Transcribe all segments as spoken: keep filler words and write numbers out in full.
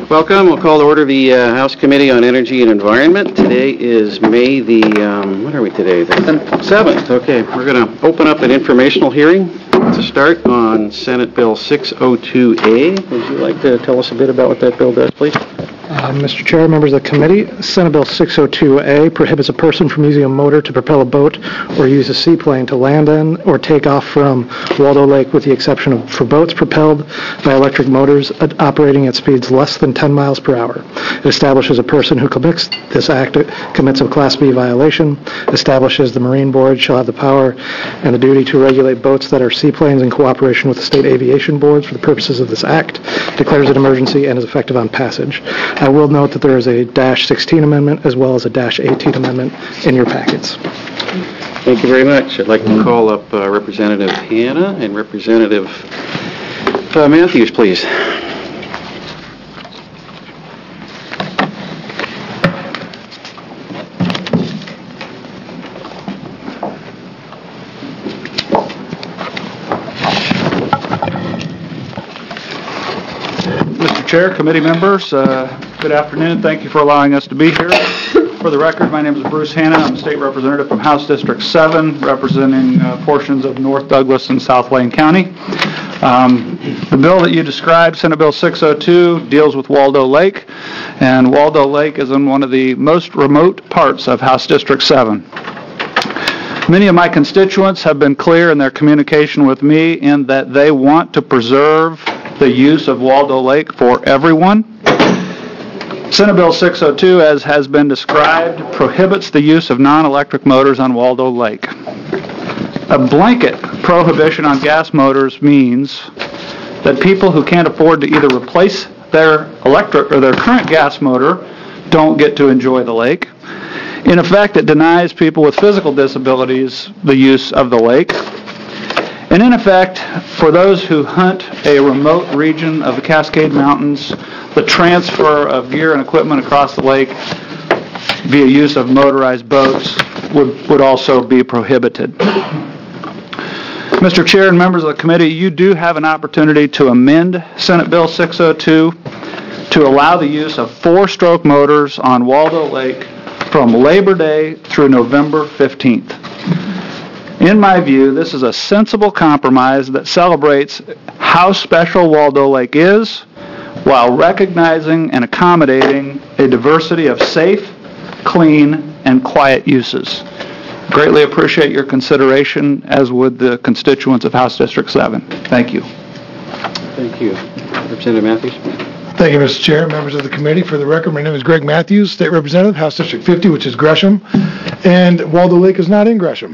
Welcome. We'll call to order the uh, House Committee on Energy and Environment. Today is May the, um, what are we today? The seventh. Okay, we're going to open up an informational hearing to start on Senate Bill six oh two A. Would you like to tell us a bit about what that bill does, please? Uh, Mister Chair, members of the committee, Senate Bill six oh two A prohibits a person from using a motor to propel a boat or use a seaplane to land in or take off from Waldo Lake, with the exception of for boats propelled by electric motors uh, operating at speeds less than ten miles per hour. It establishes a person who commits this act commits a Class B violation, establishes the Marine Board shall have the power and the duty to regulate boats that are seaplanes in cooperation with the state aviation boards for the purposes of this act, declares an emergency, and is effective on passage. I will note that there is a dash sixteen amendment as well as a dash eighteen amendment in your packets. Thank you very much. I'd like to call up uh, Representative Hanna and Representative uh, Matthews, please. Mister Chair, committee members, uh, good afternoon. Thank you for allowing us to be here. For the record, my name is Bruce Hanna. I'm a state representative from House District seven, representing uh, portions of North Douglas and South Lane County. Um, the bill that you described, Senate Bill six oh two, deals with Waldo Lake, and Waldo Lake is in one of the most remote parts of House District seven. Many of my constituents have been clear in their communication with me in that they want to preserve the use of Waldo Lake for everyone. Senate Bill six oh two, as has been described, prohibits the use of non-electric motors on Waldo Lake. A blanket prohibition on gas motors means that people who can't afford to either replace their electric or their current gas motor don't get to enjoy the lake. In effect, it denies people with physical disabilities the use of the lake. And in effect, for those who hunt a remote region of the Cascade Mountains, the transfer of gear and equipment across the lake via use of motorized boats would, would also be prohibited. Mister Chair and members of the committee, you do have an opportunity to amend Senate Bill six oh two to allow the use of four-stroke motors on Waldo Lake from Labor Day through November fifteenth. In my view, this is a sensible compromise that celebrates how special Waldo Lake is while recognizing and accommodating a diversity of safe, clean, and quiet uses. Greatly appreciate your consideration, as would the constituents of House District seven. Thank you. Thank you. Representative Matthews. Thank you, Mister Chair, members of the committee. For the record, my name is Greg Matthews, State Representative, House District fifty, which is Gresham, and Waldo Lake is not in Gresham.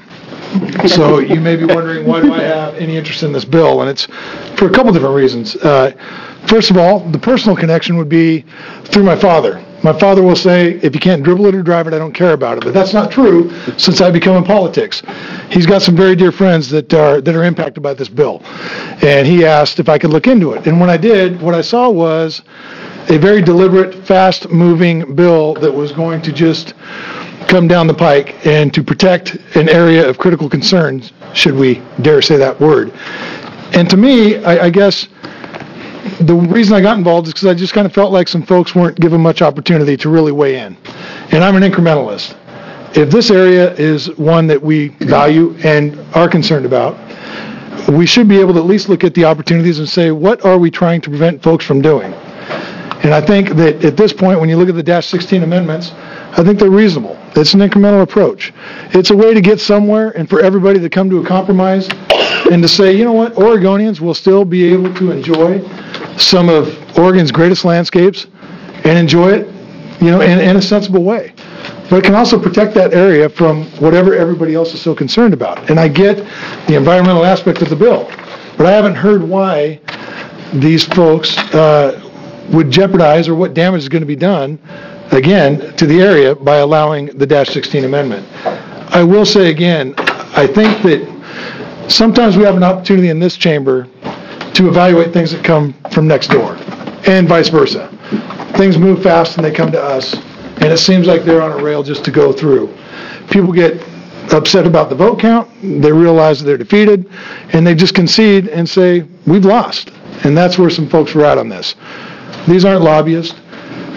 So you may be wondering, why do I have any interest in this bill? And it's for a couple different reasons. Uh, first of all, the personal connection would be through my father. My father will say, if you can't dribble it or drive it, I don't care about it. But that's not true since I become in politics. He's got some very dear friends that are that are impacted by this bill. And he asked if I could look into it. And when I did, what I saw was a very deliberate, fast-moving bill that was going to just come down the pike and to protect an area of critical concern, should we dare say that word. And to me, I, I guess the reason I got involved is because I just kind of felt like some folks weren't given much opportunity to really weigh in. And I'm an incrementalist. If this area is one that we value and are concerned about, we should be able to at least look at the opportunities and say, what are we trying to prevent folks from doing? And I think that at this point, when you look at the dash sixteen amendments, I think they're reasonable. It's an incremental approach. It's a way to get somewhere and for everybody to come to a compromise and to say, you know what, Oregonians will still be able to enjoy some of Oregon's greatest landscapes and enjoy it, you know, in, in a sensible way. But it can also protect that area from whatever everybody else is so concerned about. And I get the environmental aspect of the bill, but I haven't heard why these folks uh, would jeopardize or what damage is going to be done, again, to the area by allowing the dash sixteen amendment. I will say again, I think that sometimes we have an opportunity in this chamber to evaluate things that come from next door, and vice versa. Things move fast and they come to us, and it seems like they're on a rail just to go through. People get upset about the vote count, they realize that they're defeated, and they just concede and say, we've lost. And that's where some folks were at on this. These aren't lobbyists.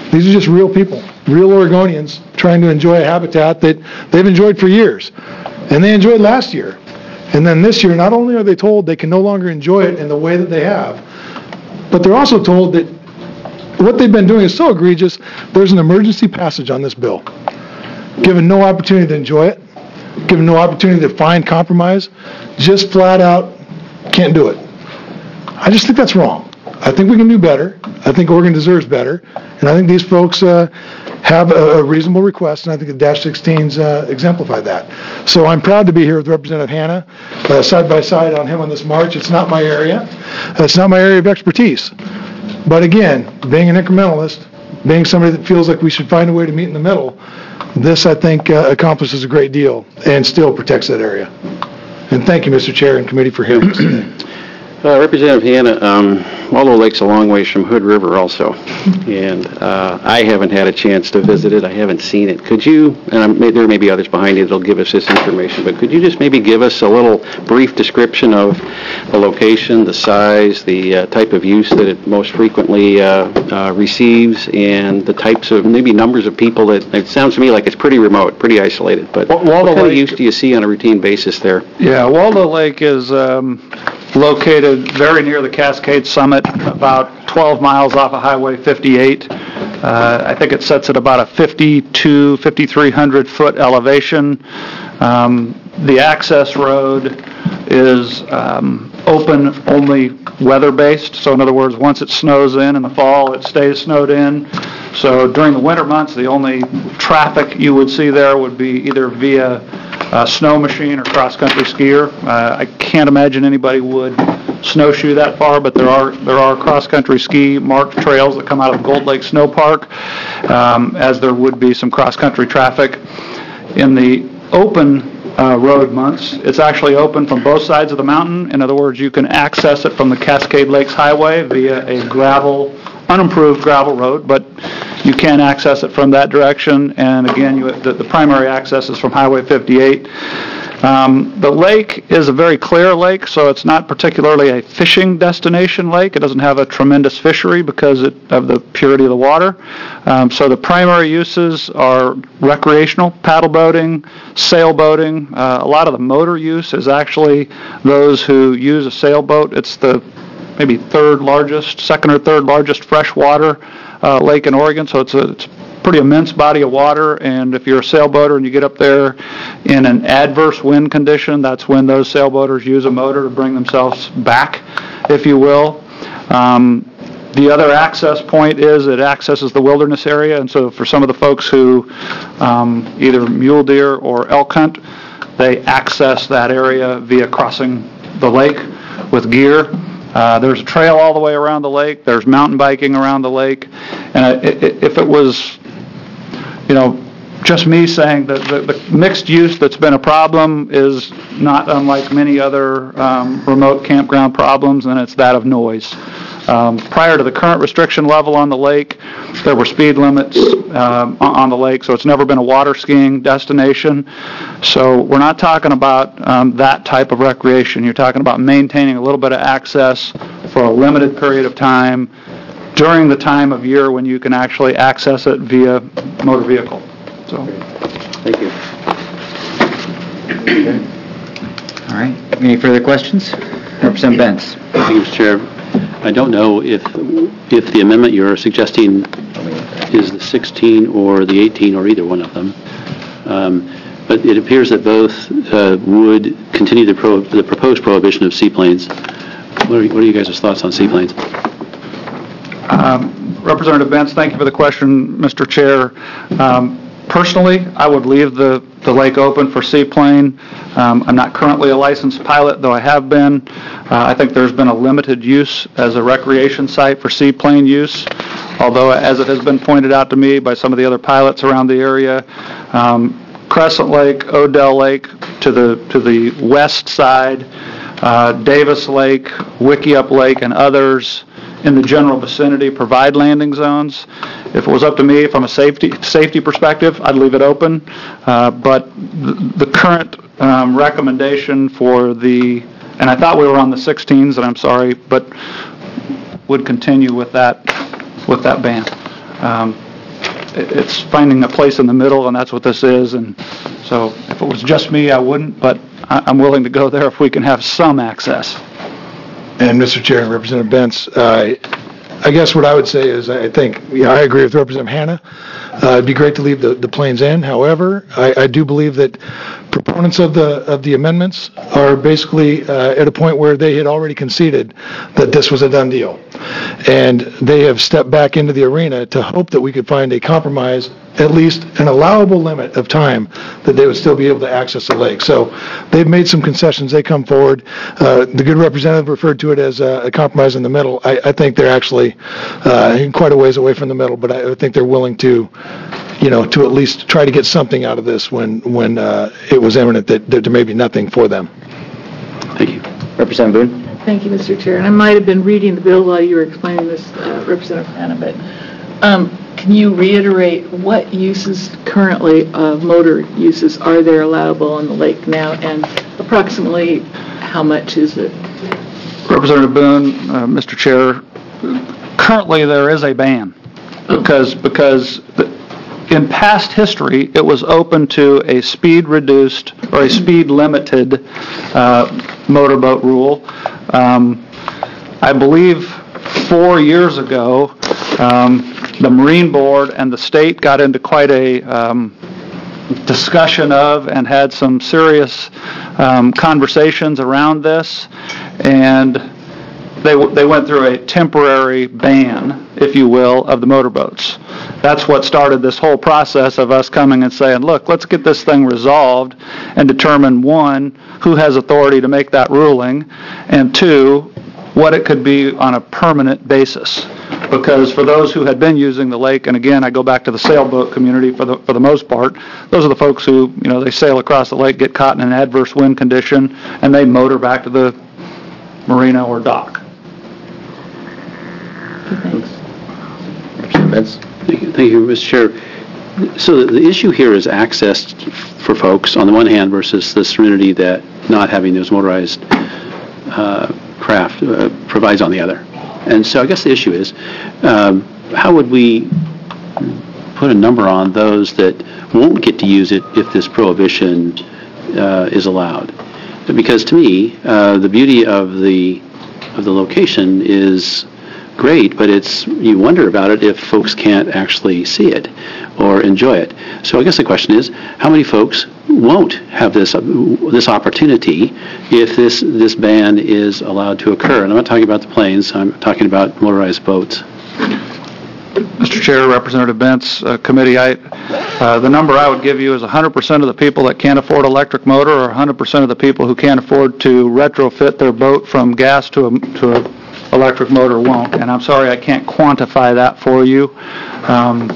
These are just real people, real Oregonians trying to enjoy a habitat that they've enjoyed for years. And they enjoyed last year. And then this year, not only are they told they can no longer enjoy it in the way that they have, but they're also told that what they've been doing is so egregious, there's an emergency passage on this bill. Given no opportunity to enjoy it, given no opportunity to find compromise, just flat out can't do it. I just think that's wrong. I think we can do better. I think Oregon deserves better. And I think these folks uh, have a, a reasonable request, and I think the Dash sixteens uh, exemplify that. So I'm proud to be here with Representative Hanna, uh, side by side on him on this march. It's not my area. It's not my area of expertise. But again, being an incrementalist, being somebody that feels like we should find a way to meet in the middle, this, I think, uh, accomplishes a great deal and still protects that area. And thank you, Mister Chair and committee, for hearing us today. Uh, Representative Hanna, um, Waldo Lake's a long ways from Hood River also, and uh, I haven't had a chance to visit it. I haven't seen it. Could you, and I'm, there may be others behind you that will give us this information, but could you just maybe give us a little brief description of the location, the size, the uh, type of use that it most frequently uh, uh, receives, and the types of, maybe numbers of people that, it sounds to me like it's pretty remote, pretty isolated, but Waldo what kind Lake, of use do you see on a routine basis there? Yeah, Waldo Lake is um, located very near the Cascade Summit, about twelve miles off of Highway fifty-eight. Uh, I think it sets at about a fifty-two, fifty-three hundred foot elevation. Um, the access road is um, open only weather-based, so in other words, once it snows in in the fall, it stays snowed in. So during the winter months, the only traffic you would see there would be either via a snow machine or cross-country skier. Uh, I can't imagine anybody would snowshoe that far, but there are there are cross-country ski marked trails that come out of Gold Lake Snow Park, um, as there would be some cross-country traffic. In the open uh, road months, it's actually open from both sides of the mountain. In other words, you can access it from the Cascade Lakes Highway via a gravel, unimproved gravel road, but you can access it from that direction. And again, you, the, the primary access is from Highway fifty-eight. Um, the lake is a very clear lake, so it's not particularly a fishing destination lake. It doesn't have a tremendous fishery because it, of the purity of the water. Um, so the primary uses are recreational, paddle boating, sailboating. Uh, a lot of the motor use is actually those who use a sailboat. It's the maybe third largest, second or third largest freshwater uh, lake in Oregon, so it's a, it's a pretty immense body of water, and if you're a sailboater and you get up there in an adverse wind condition, that's when those sailboaters use a motor to bring themselves back, if you will. Um, the other access point is it accesses the wilderness area, and so for some of the folks who um, either mule deer or elk hunt, they access that area via crossing the lake with gear. Uh, there's a trail all the way around the lake. There's mountain biking around the lake. And uh, if it was, you know, just me saying that the, the mixed use that's been a problem is not unlike many other um, remote campground problems, and it's that of noise. Um, prior to the current restriction level on the lake, there were speed limits um, on the lake, so it's never been a water skiing destination. So we're not talking about um, that type of recreation. You're talking about maintaining a little bit of access for a limited period of time during the time of year when you can actually access it via motor vehicle. So, Thank you. Okay. All right. Any further questions? Representative Benz. Thank you, Mister Chair. I don't know if if the amendment you're suggesting is the sixteen or the eighteen or either one of them, um, but it appears that both uh, would continue the, pro- the proposed prohibition of seaplanes. What are, what are you guys' thoughts on seaplanes? Um, Representative Benz, thank you for the question, Mister Chair. Um, personally, I would leave the, the lake open for seaplane. Um, I'm not currently a licensed pilot, though I have been. Uh, I think there's been a limited use as a recreation site for seaplane use, although as it has been pointed out to me by some of the other pilots around the area, um, Crescent Lake, Odell Lake to the to the west side, uh, Davis Lake, Wickiup Lake, and others in the general vicinity provide landing zones. If it was up to me from a safety safety perspective, I'd leave it open. Uh, but the, the current um, recommendation for the, and I thought we were on the sixteens, and I'm sorry, but would continue with that with that ban. Um, it- it's finding a place in the middle, and that's what this is. And so if it was just me, I wouldn't, but I- I'm willing to go there if we can have some access. And Mister Chair and Representative Bentz, uh, I guess what I would say is I think, yeah, I agree with Representative Hanna. Uh, It'd be great to leave the the planes in. However, I I do believe that proponents of the of the amendments are basically uh, at a point where they had already conceded that this was a done deal. And they have stepped back into the arena to hope that we could find a compromise, at least an allowable limit of time that they would still be able to access the lake. So they've made some concessions. They come forward. Uh, the good representative referred to it as a, a compromise in the middle. I, I think they're actually uh, quite a ways away from the middle, but I, I think they're willing to, you know, to at least try to get something out of this when when uh, it was evident that, that there may be nothing for them. Thank you. Representative Boone? Thank you, Mister Chair. And I might have been reading the bill while you were explaining this, uh, Representative Hanna, but um, can you reiterate what uses currently, uh, motor uses, are there allowable on the lake now, and approximately how much is it? Representative Boone, uh, Mister Chair, currently there is a ban because because the, in past history it was open to a speed reduced or a speed limited uh, motorboat rule. Um, I believe four years ago um, the Marine Board and the state got into quite a um, discussion of and had some serious um, conversations around this, and they they went through a temporary ban, if you will, of the motorboats. That's what started this whole process of us coming and saying, look, let's get this thing resolved and determine, one, who has authority to make that ruling, and two, what it could be on a permanent basis. Because for those who had been using the lake, and again, I go back to the sailboat community for the for the most part, those are the folks who, you know, they sail across the lake, get caught in an adverse wind condition, and they motor back to the marina or dock. Thanks. Representative Bentz? Thank you, Thank you, Mister Chair. So the the issue here is access for folks on the one hand versus the serenity that not having those motorized uh, craft uh, provides on the other. And so I guess the issue is, um, how would we put a number on those that won't get to use it if this prohibition uh, is allowed? Because to me, uh, the beauty of the of the location is great, but it's you wonder about it if folks can't actually see it or enjoy it. So I guess the question is, how many folks won't have this uh, this opportunity if this this ban is allowed to occur? And I'm not talking about the planes. I'm talking about motorized boats. Mister Chair, Representative Bentz, uh, committee, I, uh, the number I would give you is one hundred percent of the people that can't afford electric motor or one hundred percent of the people who can't afford to retrofit their boat from gas to a, to a electric motor won't. And I'm sorry I can't quantify that for you. Um,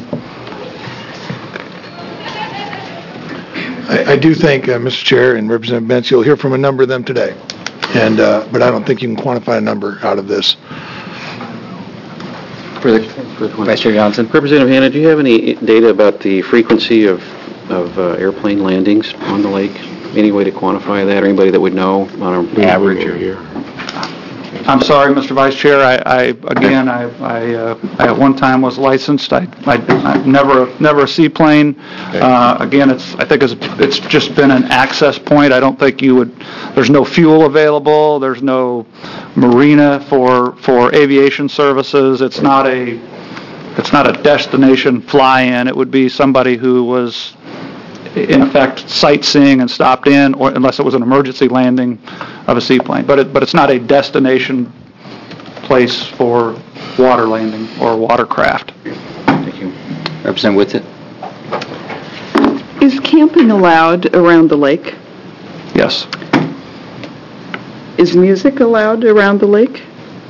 I, I do think, uh, Mister Chair and Representative Bentz, you'll hear from a number of them today. And uh, but I don't think you can quantify a number out of this. For the, Vice Chair Johnson? Representative Hanna, do you have any data about the frequency of, of uh, airplane landings on the lake? Any way to quantify that, or anybody that would know on an average? Here. I'm sorry, Mister Vice Chair. I, I again, I, I, uh, I at one time was licensed. I, I, I never, never a seaplane. Uh, again, it's, I think it's, it's just been an access point. I don't think you would. There's no fuel available. There's no marina for for aviation services. It's not a, it's not a destination fly-in. It would be somebody who was, in effect, sightseeing and stopped in, or unless it was an emergency landing of a seaplane. But it, but it's not a destination place for water landing or watercraft. Thank you. Representative Whitsitt? Is camping allowed around the lake? Yes. Is music allowed around the lake?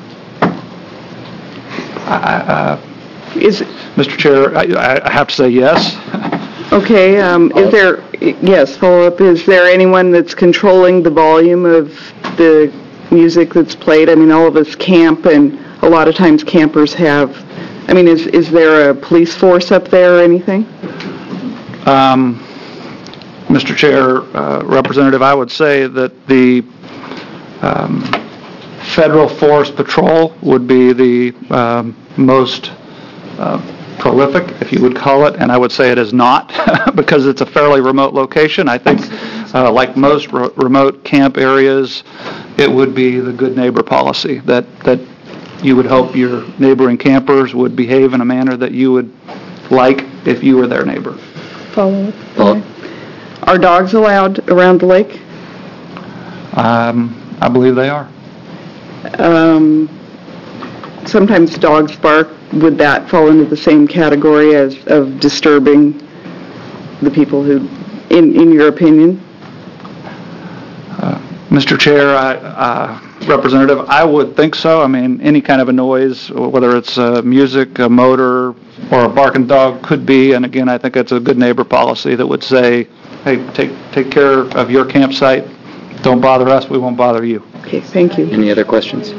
Uh, Is Mister Chair, I, I have to say yes. okay. Um, is there? Yes. Follow up. Is there anyone that's controlling the volume of the music that's played? I mean, all of us camp, and a lot of times campers have. I mean, is is there a police force up there or anything? Um, Mister Chair, uh, Representative, I would say that the um, Federal Forest Patrol would be the um, most uh, prolific, if you would call it, and I would say it is not because it's a fairly remote location. I think, uh, like most re- remote camp areas, it would be the good neighbor policy that, that you would hope your neighboring campers would behave in a manner that you would like if you were their neighbor. Follow up. Okay. Are dogs allowed around the lake? Um, I believe they are. Um, sometimes dogs bark. Would that fall into the same category as of disturbing the people who, in, in your opinion? Uh, Mister Chair, I, uh, Representative, I would think so. I mean, any kind of a noise, whether it's uh, music, a motor, or a barking dog could be, and again, I think it's a good neighbor policy that would say, hey, take take care of your campsite. Don't bother us, we won't bother you. Okay, thank you. Any other questions?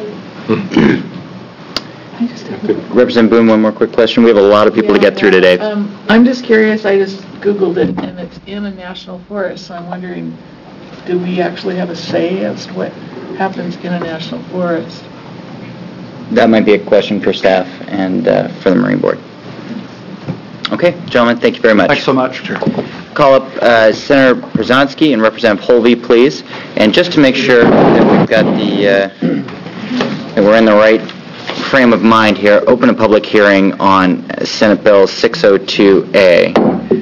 Representative Boone, one more quick question. We have a lot of people to get through today. Um, I'm just curious, I just Googled it, and it's in a national forest, so I'm wondering, do we actually have a say as to what happens in a national forest? That might be a question for staff and uh, for the Marine Board. Okay, gentlemen, thank you very much. Thanks so much. Sure. Call up uh, Senator Przanski and Representative Holvey, please. And just to make sure that we've got the, uh, that we're in the right frame of mind here, open a public hearing on Senate Bill six oh two A.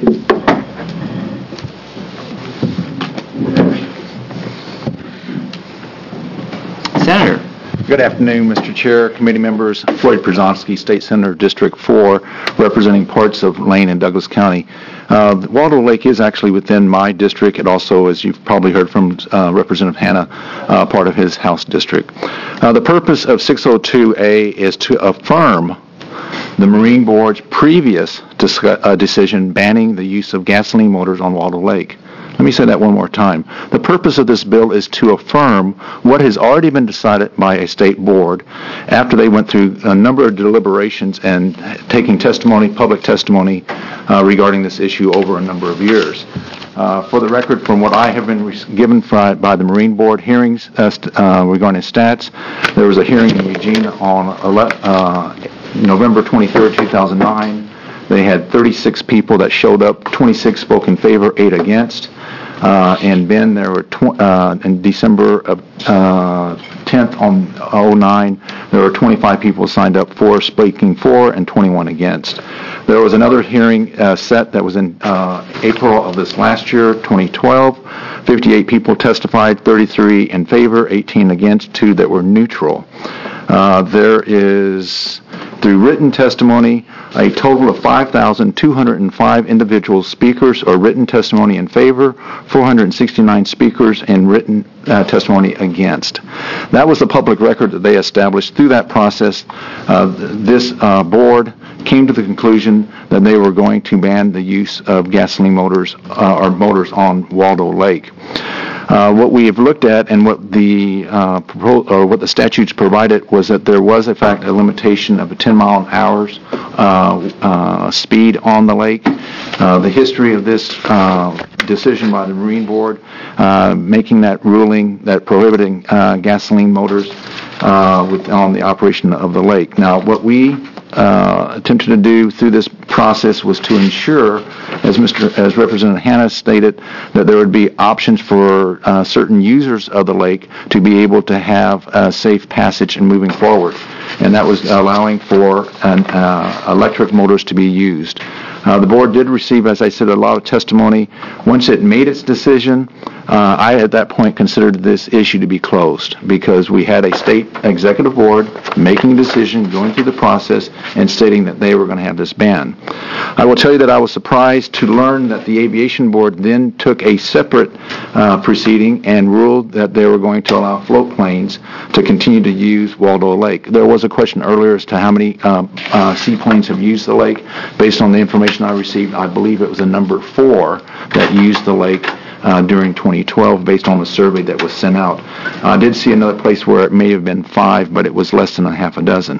Senator. Good afternoon, Mister Chair, committee members. Floyd Przanski, State Senator, District four, representing parts of Lane and Douglas County. Uh, Waldo Lake is actually within my district. It also, as you've probably heard from uh, Representative Hanna, uh, part of his House district. Uh, the purpose of six oh two A is to affirm the Marine Board's previous dis- uh, decision banning the use of gasoline motors on Waldo Lake. Let me say that one more time. The purpose of this bill is to affirm what has already been decided by a state board after they went through a number of deliberations and taking testimony, public testimony, uh, regarding this issue over a number of years. Uh, for the record, from what I have been re- given by, by the Marine Board hearings uh, st- uh, regarding stats, there was a hearing in Eugene on ele- uh, November twenty-third, two thousand nine. They had thirty-six people that showed up, twenty-six spoke in favor, eight against. Uh, and Ben, there were tw- uh, in December of uh, tenth on oh nine, there were twenty-five people signed up for, speaking for, and twenty-one against. There was another hearing uh, set that was in uh, April of this last year, twenty twelve. fifty-eight people testified, thirty-three in favor, eighteen against, two that were neutral. Uh, there is, through written testimony, a total of five thousand two hundred five individual speakers or written testimony in favor, four hundred sixty-nine speakers and written uh, testimony against. That was the public record that they established. Through that process, uh, this uh, board came to the conclusion that they were going to ban the use of gasoline motors uh, or motors on Waldo Lake. Uh, what we have looked at and what the uh, pro- or what the statutes provided was that there was, in fact, a limitation of a ten mile an hour uh, uh, speed on the lake. Uh, the history of this uh, decision by the Marine Board uh, making that ruling that prohibiting uh, gasoline motors uh, with, on the operation of the lake. Now, what we uh, attempted to do through this process was to ensure, as Mister as Representative Hanna stated, that there would be options for uh, certain users of the lake to be able to have a safe passage in moving forward, and that was allowing for an, uh, electric motors to be used. Uh, the board did receive, as I said, a lot of testimony. Once it made its decision, uh, I at that point considered this issue to be closed because we had a state executive board making a decision, going through the process, and stating that they were going to have this ban. I will tell you that I was surprised to learn that the Aviation Board then took a separate uh, proceeding and ruled that they were going to allow float planes to continue to use Waldo Lake. There was a question earlier as to how many um, uh, seaplanes have used the lake. Based on the information I received, I believe it was a number four that used the lake uh, during twenty twelve based on the survey that was sent out. I did see another place where it may have been five, but it was less than a half a dozen.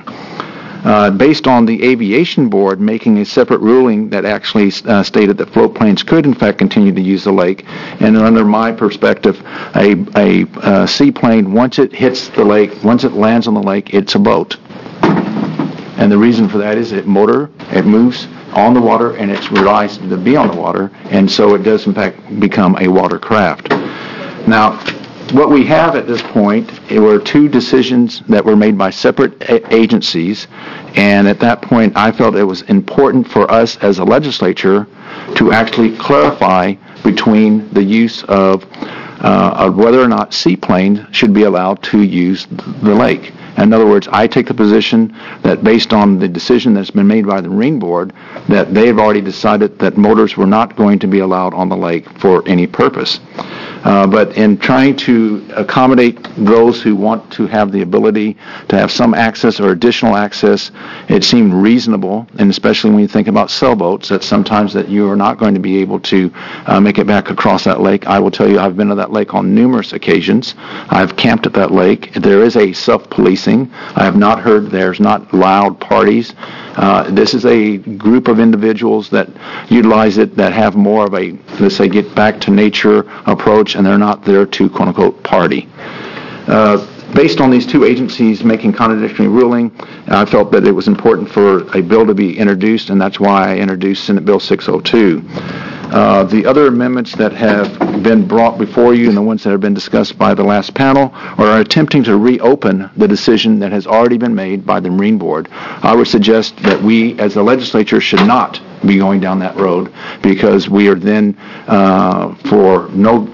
Uh, based on the Aviation Board making a separate ruling that actually uh, stated that float planes could in fact continue to use the lake, and under my perspective, a, a uh, seaplane, once it hits the lake, once it lands on the lake, it's a boat. And the reason for that is it motor, it moves on the water, and it's relies to be on the water, and so it does in fact become a watercraft. Now, what we have at this point it were two decisions that were made by separate a- agencies, and at that point I felt it was important for us as a legislature to actually clarify between the use of, uh, of whether or not seaplanes should be allowed to use the lake. In other words, I take the position that based on the decision that's been made by the Marine Board, that they've already decided that motors were not going to be allowed on the lake for any purpose. Uh, but in trying to accommodate those who want to have the ability to have some access or additional access, it seemed reasonable, and especially when you think about sailboats, that sometimes that you are not going to be able to uh, make it back across that lake. I will tell you, I've been to that lake on numerous occasions. I've camped at that lake. There is a self-policing. I have not heard there's not loud parties. Uh, this is a group of individuals that utilize it that have more of a, let's say, get back to nature approach, and they're not there to, quote-unquote, party. Uh, based on these two agencies making contradictory ruling, I felt that it was important for a bill to be introduced, and that's why I introduced Senate Bill six oh two. Uh, the other amendments that have been brought before you and the ones that have been discussed by the last panel are attempting to reopen the decision that has already been made by the Marine Board. I would suggest that we as a legislature should not be going down that road, because we are then, uh, for no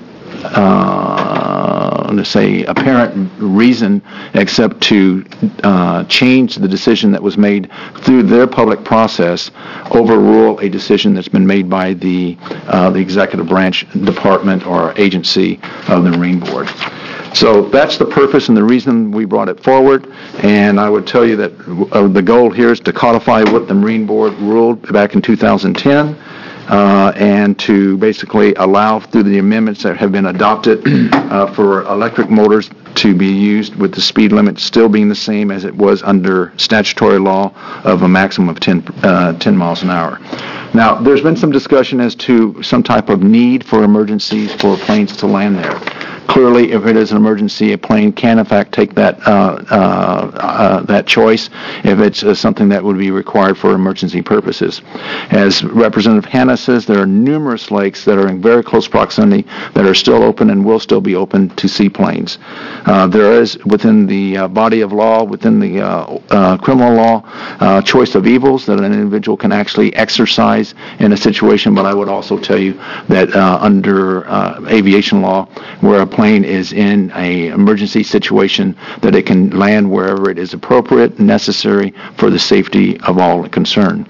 Uh, to say apparent reason except to uh, change the decision that was made through their public process, overrule a decision that's been made by the uh, the executive branch department or agency of the Marine Board. So that's the purpose and the reason we brought it forward, and I would tell you that uh, the goal here is to codify what the Marine Board ruled back in two thousand ten. Uh, and to basically allow through the amendments that have been adopted uh, for electric motors to be used with the speed limit still being the same as it was under statutory law of a maximum of ten, uh, ten miles an hour. Now, there's been some discussion as to some type of need for emergencies for planes to land there. Clearly, if it is an emergency, a plane can, in fact, take that uh, uh, uh, that choice if it's uh, something that would be required for emergency purposes. As Representative Hanna says, there are numerous lakes that are in very close proximity that are still open and will still be open to seaplanes. Uh, there is, within the uh, body of law, within the uh, uh, criminal law, uh, choice of evils that an individual can actually exercise in a situation, but I would also tell you that uh, under uh, aviation law, where a plane is in a emergency situation, that it can land wherever it is appropriate and necessary for the safety of all concerned.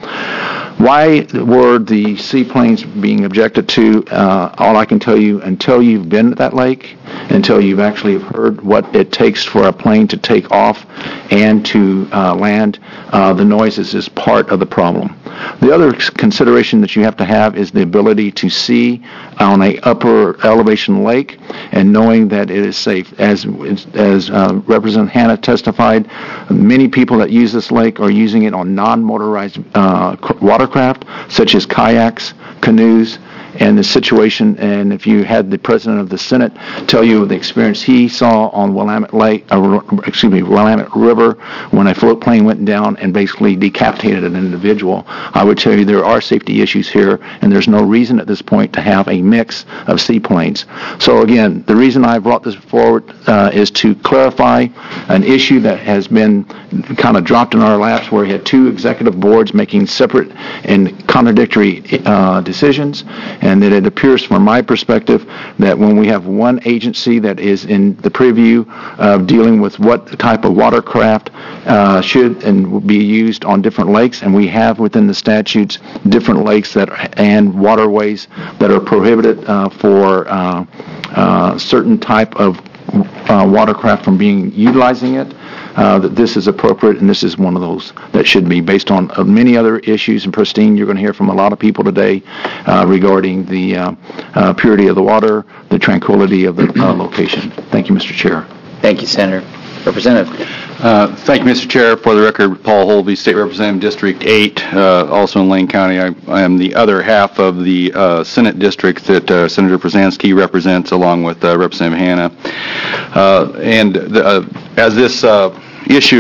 Why were the seaplanes being objected to? Uh, all I can tell you, until you've been at that lake, until you've actually heard what it takes for a plane to take off and to uh, land, uh, the noises is part of the problem. The other consideration that you have to have is the ability to see on a upper elevation lake and knowing that it is safe. As as uh, Representative Hanna testified, many people that use this lake are using it on non-motorized uh, watercraft, such as kayaks, canoes, and the situation, and if you had the President of the Senate tell you the experience he saw on Willamette Lake, uh, excuse me, Willamette River, when a float plane went down and basically decapitated an individual, I would tell you there are safety issues here, and there's no reason at this point to have a mix of seaplanes. So again, the reason I brought this forward uh, is to clarify an issue that has been kind of dropped in our laps, where we had two executive boards making separate and contradictory uh, decisions. And that it appears from my perspective that when we have one agency that is in the preview of dealing with what type of watercraft uh, should and be used on different lakes, and we have within the statutes different lakes that are, and waterways that are prohibited uh, for uh, uh, certain type of uh, watercraft from being utilizing it, Uh, that this is appropriate, and this is one of those that should be based on uh, many other issues. And Pristine, you're going to hear from a lot of people today uh, regarding the uh, uh, purity of the water, the tranquility of the uh, location. Thank you, Mister Chair. Thank you, Senator. Representative. Uh, thank you, Mister Chair. For the record, Paul Holvey, State Representative, District eight, uh, also in Lane County. I, I am the other half of the uh, Senate district that uh, Senator Prozanski represents, along with uh, Representative Hanna. Uh, and the, uh, as this uh, issue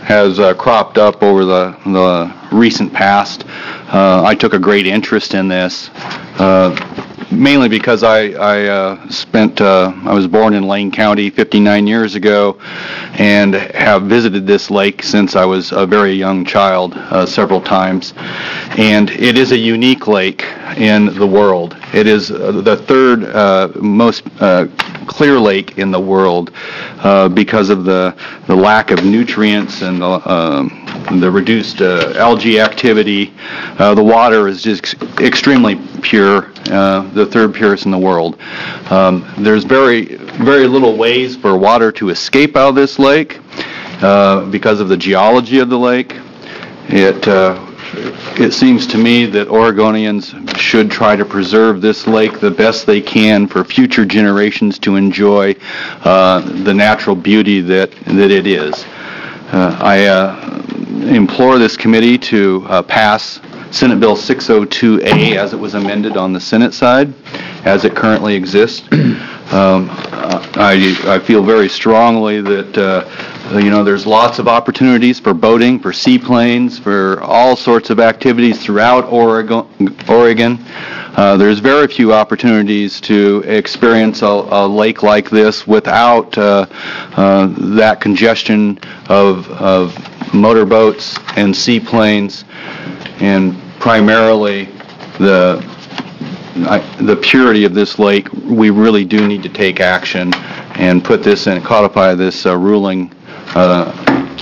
has uh, cropped up over the, the recent past. Uh, I took a great interest in this, uh, mainly because I, I uh, spent, uh, I was born in Lane County fifty-nine years ago and have visited this lake since I was a very young child uh, several times. And it is a unique lake in the world. It is uh, the third uh, most uh, clear lake in the world uh, because of the, the lack of nutrients and the, uh, the reduced uh, algae activity. Uh, the water is just extremely pure, uh, the third purest in the world. Um, there's very, very little ways for water to escape out of this lake uh, because of the geology of the lake. It uh, It seems to me that Oregonians should try to preserve this lake the best they can for future generations to enjoy uh, the natural beauty that, that it is. Uh, I uh, implore this committee to uh, pass Senate Bill six oh two A as it was amended on the Senate side, as it currently exists. Um, I, I feel very strongly that uh, you know there's lots of opportunities for boating, for seaplanes, for all sorts of activities throughout Oregon. Oregon. Uh, there's very few opportunities to experience a, a lake like this without uh, uh, that congestion of, of motorboats and seaplanes, and primarily the I, the purity of this lake. We really do need to take action and put this in, codify this uh, ruling uh,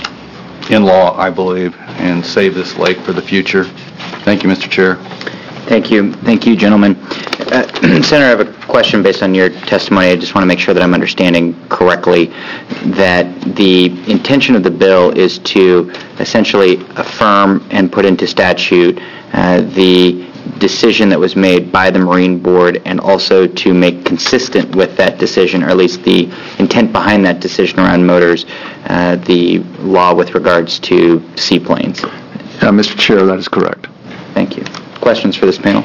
in law, I believe, and save this lake for the future. Thank you, Mister Chair. Thank you. Thank you, gentlemen. Uh, Senator, I have a question based on your testimony. I just want to make sure that I'm understanding correctly that the intention of the bill is to essentially affirm and put into statute uh, the decision that was made by the Marine Board, and also to make consistent with that decision, or at least the intent behind that decision around motors, uh, the law with regards to seaplanes. Uh, Mister Chair, that is correct. Thank you. Questions for this panel?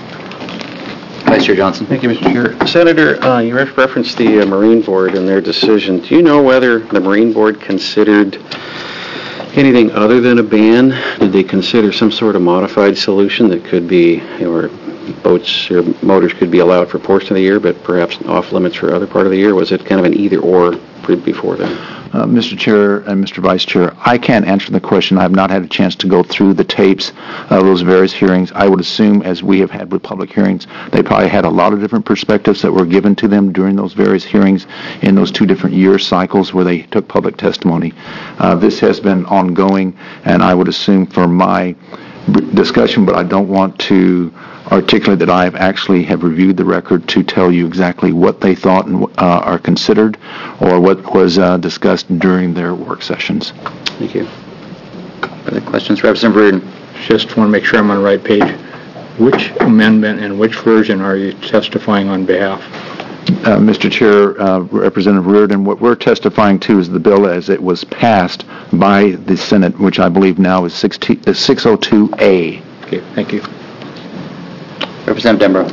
Vice Chair Johnson. Thank you, Mister Chair. Senator, uh, you referenced the uh, Marine Board and their decision. Do you know whether the Marine Board considered anything other than a ban? Did they consider some sort of modified solution that could be, or boats or motors could be allowed for a portion of the year, but perhaps off limits for other part of the year? Was it kind of an either-or before then? Uh, Mister Chair and Mister Vice Chair, I can't answer the question. I have not had a chance to go through the tapes of those various hearings. I would assume, as we have had with public hearings, they probably had a lot of different perspectives that were given to them during those various hearings in those two different year cycles where they took public testimony. Uh, this has been ongoing, and I would assume for my discussion, but I don't want to articulate that I have actually have reviewed the record to tell you exactly what they thought and uh, are considered, or what was uh, discussed during their work sessions. Thank you. Other questions, Representative Reardon? Just want to make sure I'm on the right page. Which amendment and which version are you testifying on behalf? Uh, Mister Chair, uh, Representative Reardon, what we're testifying to is the bill as it was passed by the Senate, which I believe now is six oh two A. Okay, thank you. Representative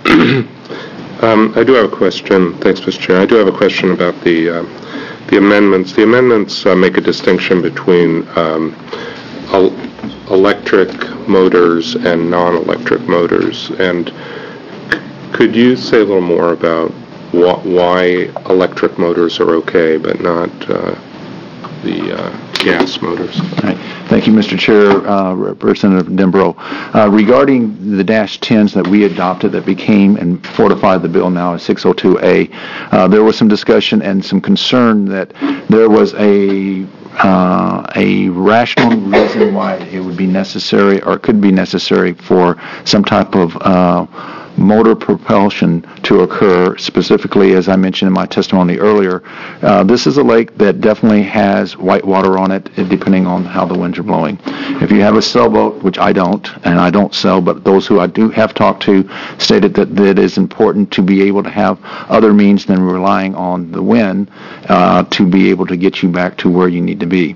Dembro. um, I do have a question. Thanks, Mister Chair. I do have a question about the uh, the amendments. The amendments uh, make a distinction between um, el- electric motors and non-electric motors. And c- could you say a little more about wh- why electric motors are okay, but not uh, the uh, gas motors? All right. Thank you, Mister Chair, uh, Representative Dembro. Uh, regarding the dash tens that we adopted that became and fortified the bill now as six oh two A, uh, there was some discussion and some concern that there was a uh, a rational reason why it would be necessary or could be necessary for some type of uh, motor propulsion to occur, specifically, as I mentioned in my testimony earlier. Uh, this is a lake that definitely has white water on it, depending on how the winds are blowing. If you have a sailboat, which I don't, and I don't sail, but those who I do have talked to stated that, that it is important to be able to have other means than relying on the wind uh, to be able to get you back to where you need to be.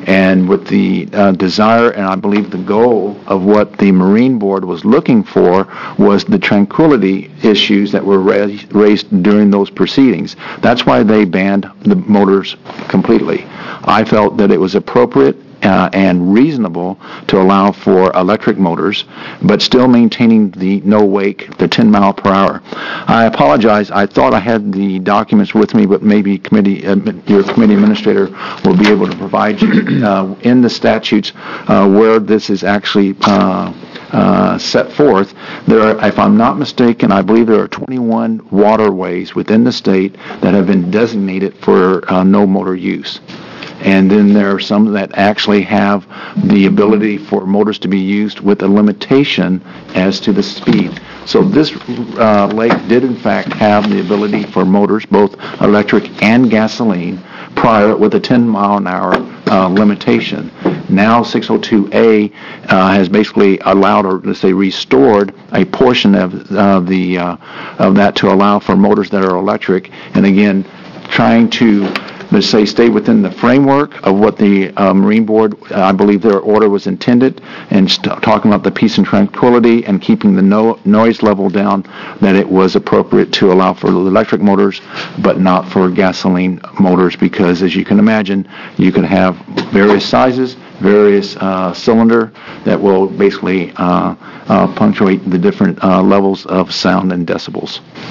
And with the uh, desire, and I believe the goal of what the Marine Board was looking for was the tranquility issues that were raised, raised during those proceedings. That's why they banned the motors completely. I felt that it was appropriate Uh, and reasonable to allow for electric motors, but still maintaining the no wake, the ten mile per hour. I apologize. I thought I had the documents with me, but maybe committee, uh, your committee administrator will be able to provide you uh, in the statutes uh, where this is actually uh, uh, set forth. There are, if I'm not mistaken, I believe there are twenty-one waterways within the state that have been designated for uh, no motor use. And then there are some that actually have the ability for motors to be used with a limitation as to the speed. So this uh, lake did in fact have the ability for motors, both electric and gasoline, prior with a ten mile an hour uh, limitation. Now six oh two A uh, has basically allowed, or let's say restored, a portion of uh, the uh, of that to allow for motors that are electric. And again, trying to let's say, stay within the framework of what the uh, Marine Board, uh, I believe their order was intended, and st- talking about the peace and tranquility and keeping the no- noise level down, that it was appropriate to allow for electric motors, but not for gasoline motors, because as you can imagine, you can have various sizes, various uh, cylinder that will basically uh, uh, punctuate the different uh, levels of sound and decibels.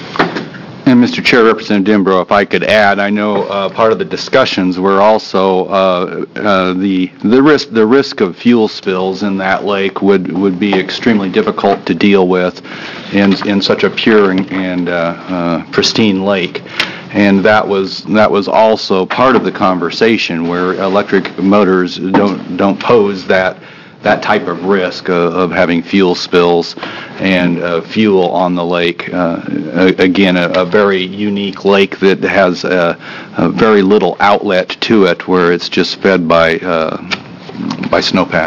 And Mister Chair, Representative Dimbro, if I could add, I know uh, part of the discussions were also uh, uh, the the risk the risk of fuel spills in that lake would, would be extremely difficult to deal with in in such a pure and, and uh, uh, pristine lake. And that was that was also part of the conversation, where electric motors don't don't pose that that type of risk of, of having fuel spills and uh, fuel on the lake. Uh, again, a, a very unique lake that has a, a very little outlet to it, where it's just fed by uh, by snowpack.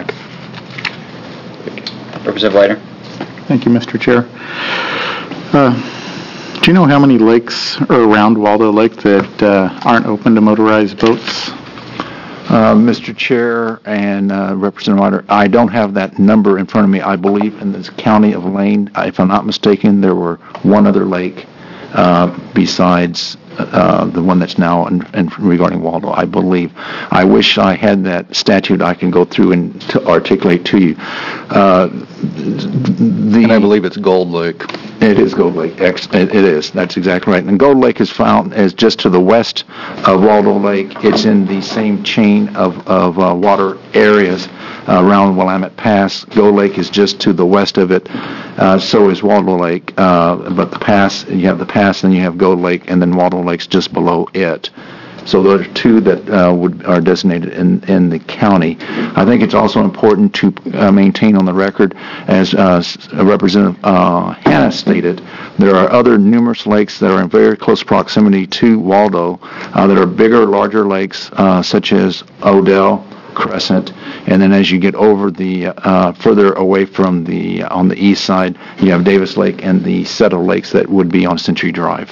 Representative Leiter. Thank you, Mister Chair. Uh, do you know how many lakes are around Waldo Lake that uh, aren't open to motorized boats? Uh, Mister Chair and uh, Representative Ryder, I don't have that number in front of me. I believe in the county of Lane, if I'm not mistaken, there were one other lake uh, besides uh, the one that's now in, in regarding Waldo, I believe. I wish I had that statute I can go through and to articulate to you. Uh, the, and I believe it's Gold Lake. It is Gold Lake. It is. That's exactly right. And Gold Lake is found as just to the west of Waldo Lake. It's in the same chain of, of uh, water areas uh, around Willamette Pass. Gold Lake is just to the west of it. Uh, so is Waldo Lake. Uh, but the pass, you have the pass, and you have Gold Lake, and then Waldo Lake's just below it. So those are two that uh, would are designated in, in the county. I think it's also important to uh, maintain on the record, as uh, Representative uh, Hannah stated, there are other numerous lakes that are in very close proximity to Waldo uh, that are bigger, larger lakes, uh, such as Odell, Crescent, and then as you get over the uh, further away from the on the east side, you have Davis Lake and the set of lakes that would be on Century Drive.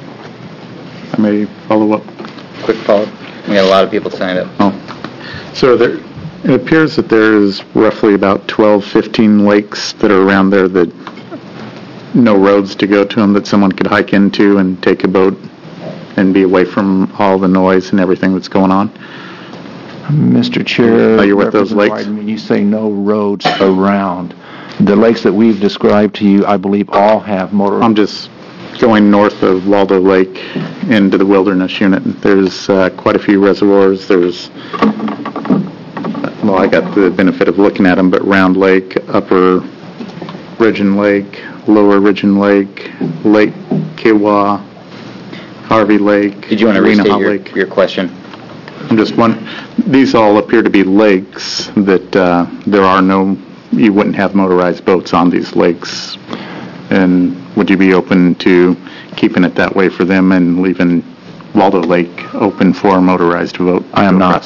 I may follow up. Quick follow-up. We got a lot of people signed up. Oh. So there, it appears that there's roughly about twelve, fifteen lakes that are around there that no roads to go to them, that someone could hike into and take a boat and be away from all the noise and everything that's going on. Mister Chair, are you with those lakes? When you say no roads around, the lakes that we've described to you, I believe all have motor... I'm just going north of Waldo Lake into the wilderness unit. There's uh, quite a few reservoirs. There's, well, I got the benefit of looking at them, but Round Lake, Upper Ridgeon Lake, Lower Ridgeon Lake, Lake Kiwa, Harvey Lake. Did you want to restate your, Lake. your question? I'm just one. These all appear to be lakes that uh, there are no, you wouldn't have motorized boats on these lakes. And would you be open to keeping it that way for them and leaving Waldo Lake open for a motorized boat? I am not.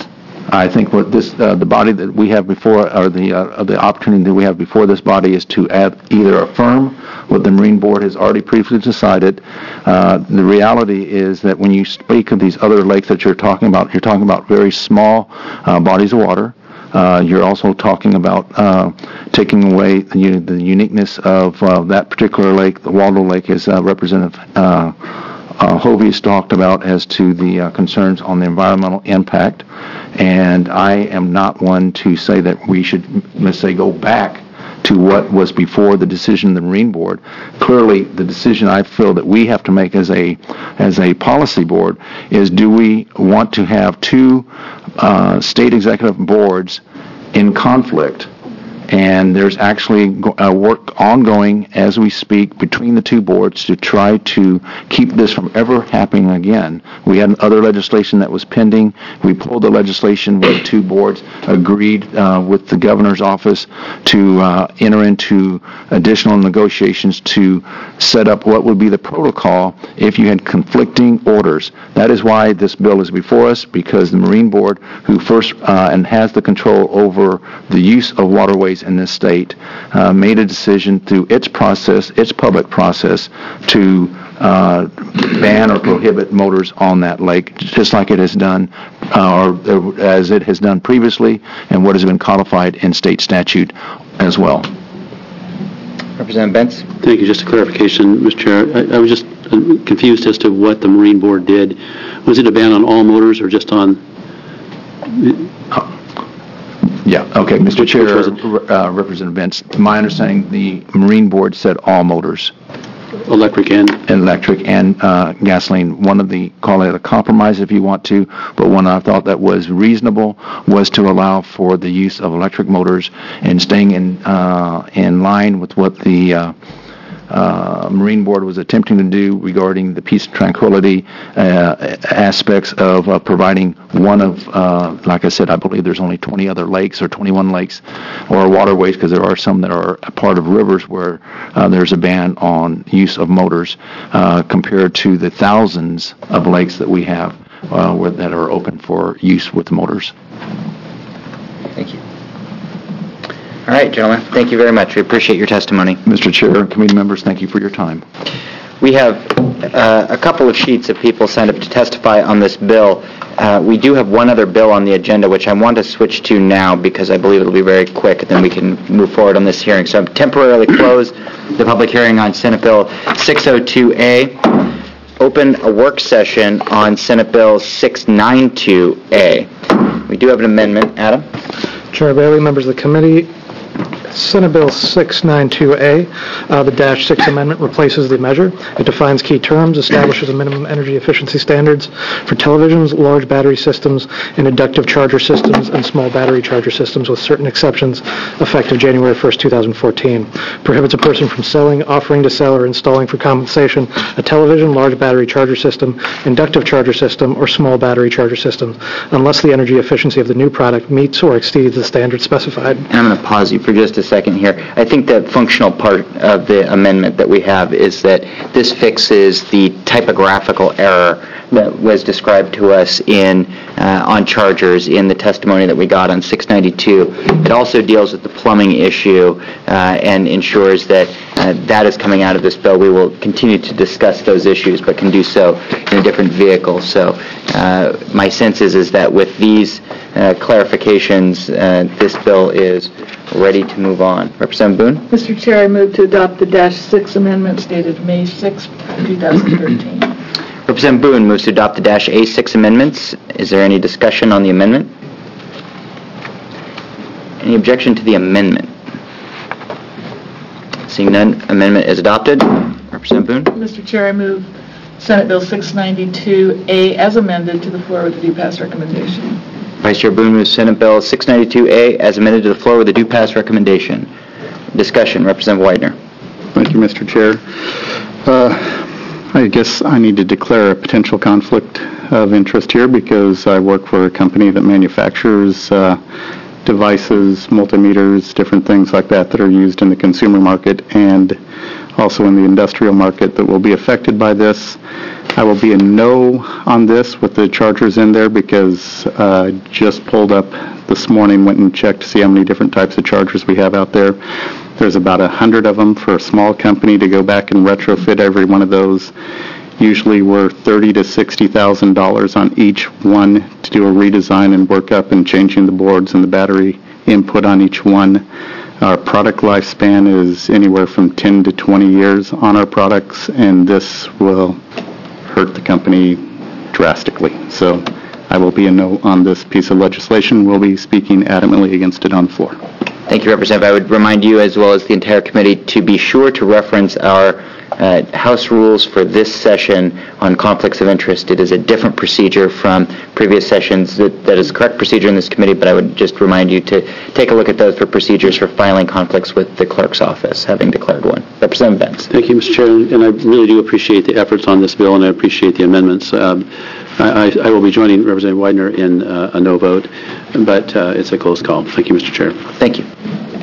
I think what this, uh, the body that we have before, or the uh, the opportunity that we have before this body is to add, either affirm what the Marine Board has already previously decided. Uh, the reality is that when you speak of these other lakes that you're talking about, you're talking about very small uh, bodies of water. Uh, you're also talking about uh, taking away the, you know, the uniqueness of uh, that particular lake. The Waldo Lake, as uh, Representative uh, uh, Hovey has talked about, as to the uh, concerns on the environmental impact. And I am not one to say that we should, let's say, go back to what was before the decision of the Marine Board. Clearly, the decision I feel that we have to make as a as a policy board is, do we want to have two uh, state executive boards in conflict? And there's actually uh, work ongoing as we speak between the two boards to try to keep this from ever happening again. We had other legislation that was pending. We pulled the legislation where the two boards agreed uh, with the governor's office to uh, enter into additional negotiations to set up what would be the protocol if you had conflicting orders. That is why this bill is before us, because the Marine Board, who first uh, and has the control over the use of waterways in this state, uh, made a decision through its process, its public process, to uh, ban or prohibit motors on that lake, just like it has done, uh, or as it has done previously, and what has been codified in state statute as well. Representative Bentz? Thank you. Just a clarification, Mister Chair. I, I was just confused as to what the Marine Board did. Was it a ban on all motors or just on... Yeah, okay, Mister Which- Chair, which was uh, Representative Bentz, to my understanding, the Marine Board said all motors. Electric and... Electric and uh, gasoline. One of the, call it a compromise if you want to, but one I thought that was reasonable was to allow for the use of electric motors and staying in uh, in line with what the uh, uh, Marine Board was attempting to do regarding the peace and tranquility uh, aspects of uh, providing one of, uh, like I said, I believe there's only twenty other lakes or twenty-one lakes or waterways, because there are some that are a part of rivers where uh, there's a ban on use of motors uh, compared to the thousands of lakes that we have uh, where, that are open for use with motors. Thank you. All right, gentlemen, thank you very much. We appreciate your testimony. Mister Chair and committee members, thank you for your time. We have uh, a couple of sheets of people signed up to testify on this bill. Uh, we do have one other bill on the agenda, which I want to switch to now because I believe it'll be very quick, and then we can move forward on this hearing. So I'm temporarily close the public hearing on Senate Bill six oh two A. Open a work session on Senate Bill six ninety-two A. We do have an amendment. Adam? Chair Bailey, members of the committee, Senate Bill six ninety-two A, uh, the Dash six Amendment replaces the measure. It defines key terms, establishes a minimum energy efficiency standards for televisions, large battery systems, and inductive charger systems, and small battery charger systems with certain exceptions, effective January first, two thousand fourteen. Prohibits a person from selling, offering to sell, or installing for compensation a television, large battery charger system, inductive charger system, or small battery charger system, unless the energy efficiency of the new product meets or exceeds the standards specified. And I'm going to pause you for just a second here. I think the functional part of the amendment that we have is that this fixes the typographical error that was described to us in uh, on chargers in the testimony that we got on six ninety-two. It also deals with the plumbing issue uh, and ensures that uh, that is coming out of this bill. We will continue to discuss those issues, but can do so in a different vehicle. So uh, my sense is, is that with these uh, clarifications, uh, this bill is ready to move on. Representative Boone? Mister Chair, I move to adopt the Dash six Amendment dated May sixth, two thousand thirteen. Representative Boone moves to adopt the Dash A six amendments. Is there any discussion on the amendment? Any objection to the amendment? Seeing none, amendment is adopted. Representative Boone? Mister Chair, I move Senate Bill six ninety-two A as amended to the floor with the due pass recommendation. Vice Chair Boone moves Senate Bill six ninety-two A as amended to the floor with a due pass recommendation. Discussion. Representative Widener. Thank you, Mister Chair. Uh, I guess I need to declare a potential conflict of interest here because I work for a company that manufactures uh, devices, multimeters, different things like that that are used in the consumer market and also in the industrial market that will be affected by this. I will be a no on this with the chargers in there because uh, just pulled up this morning, went and checked to see how many different types of chargers we have out there. There's about a hundred of them for a small company to go back and retrofit every one of those. Usually we're thirty to sixty thousand dollars on each one to do a redesign and work up and changing the boards and the battery input on each one. Our product lifespan is anywhere from ten to twenty years on our products, and this will hurt the company drastically. So I will be a no on this piece of legislation. We'll be speaking adamantly against it on the floor. Thank you, Representative. I would remind you, as well as the entire committee, to be sure to reference our uh, House rules for this session on conflicts of interest. It is a different procedure from previous sessions. That, that is the correct procedure in this committee, but I would just remind you to take a look at those for procedures for filing conflicts with the clerk's office, having declared one. Representative Benz. Thank you, Mister Chair, and I really do appreciate the efforts on this bill, and I appreciate the amendments. Um, I, I will be joining Representative Widener in uh, a no vote, but uh, it's a close call. Thank you, Mister Chair. Thank you.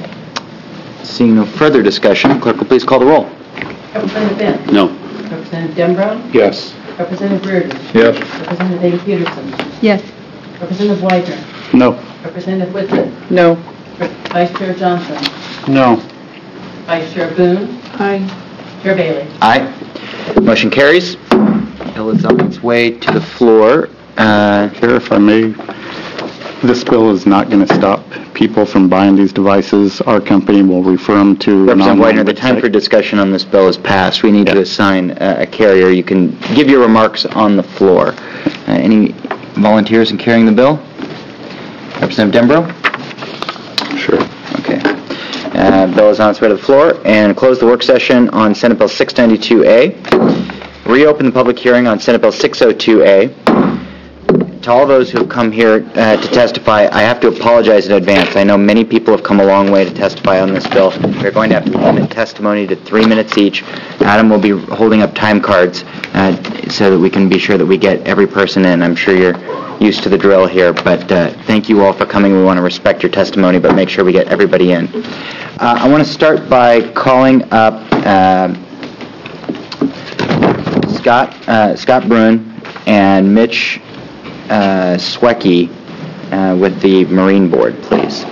Seeing no further discussion, clerk will please call the roll. Representative Benz? No. Representative Dembro? Yes. Representative Reardon? Yes. Representative Dave Peterson? Yes. Representative Widener? No. Representative Whitson? No. Vice Chair Johnson? No. Vice Chair Boone? Aye. Chair Bailey? Aye. Motion carries. Bill is on its way to the floor. Uh, Chair, if I may, this bill is not going to stop people from buying these devices. Our company will refer them to an Representative online Widener, the time website. for discussion on this bill is passed. We need to assign uh, a carrier. You can give your remarks on the floor. Uh, any volunteers in carrying the bill? Representative Dembro? Sure. Okay. Uh, bill is on its way to the floor. And close the work session on Senate Bill six ninety-two A. Reopen the public hearing on Senate Bill six oh two A. To all those who have come here uh, to testify, I have to apologize in advance. I know many people have come a long way to testify on this bill. We're going to have to limit testimony to three minutes each. Adam will be holding up time cards uh, so that we can be sure that we get every person in. I'm sure you're used to the drill here, but uh, thank you all for coming. We want to respect your testimony, but make sure we get everybody in. Uh, I want to start by calling up uh, Scott, uh, Scott Bruin and Mitch Uh, Swecki uh, with the Marine Board, please.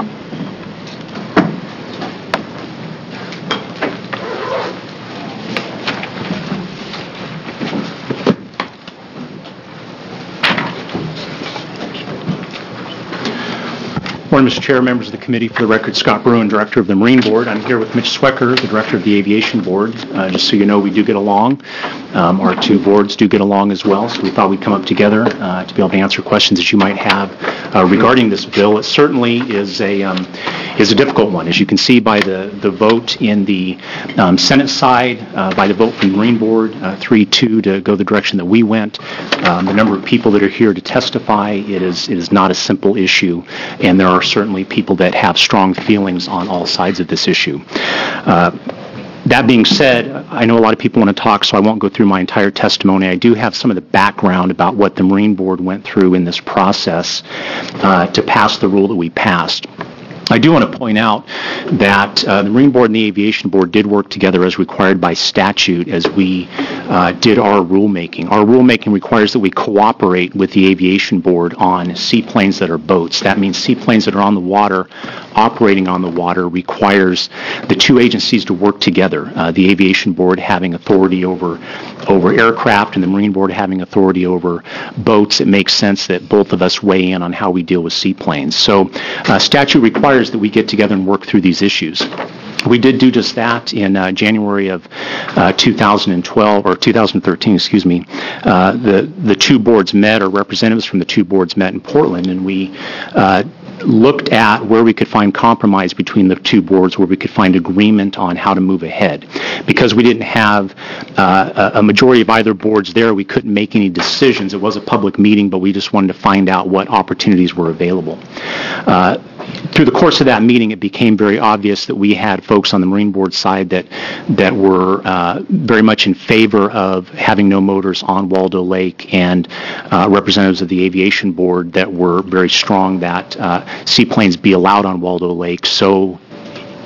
Morning, Mister Chair, members of the committee. For the record, Scott Bruin, Director of the Marine Board. I'm here with Mitch Swecker, the Director of the Aviation Board. Uh, just so you know, we do get along. Um, our two boards do get along as well, so we thought we'd come up together uh, to be able to answer questions that you might have uh, regarding this bill. It certainly is a um, is a difficult one, as you can see by the, the vote in the um, Senate side, uh, by the vote from the Marine Board, uh, three two to go the direction that we went. Um, the number of people that are here to testify, it is it is not a simple issue, and there are certainly people that have strong feelings on all sides of this issue. Uh, That being said, I know a lot of people want to talk, so I won't go through my entire testimony. I do have some of the background about what the Marine Board went through in this process uh, to pass the rule that we passed. I do want to point out that uh, the Marine Board and the Aviation Board did work together as required by statute as we uh, did our rulemaking. Our rulemaking requires that we cooperate with the Aviation Board on seaplanes that are boats. That means seaplanes that are on the water, operating on the water, requires the two agencies to work together. Uh, the Aviation Board having authority over over aircraft and the Marine Board having authority over boats. It makes sense that both of us weigh in on how we deal with seaplanes. So uh, statute requires that we get together and work through these issues. We did do just that in uh, January of uh, two thousand twelve, or two thousand thirteen, excuse me. Uh, the, the two boards met, or representatives from the two boards met in Portland, and we uh, looked at where we could find compromise between the two boards, where we could find agreement on how to move ahead. Because we didn't have uh, a majority of either boards there, we couldn't make any decisions. It was a public meeting, but we just wanted to find out what opportunities were available. Uh, Through the course of that meeting, it became very obvious that we had folks on the Marine Board side that that were uh, very much in favor of having no motors on Waldo Lake, and uh, representatives of the Aviation Board that were very strong that uh, seaplanes be allowed on Waldo Lake. So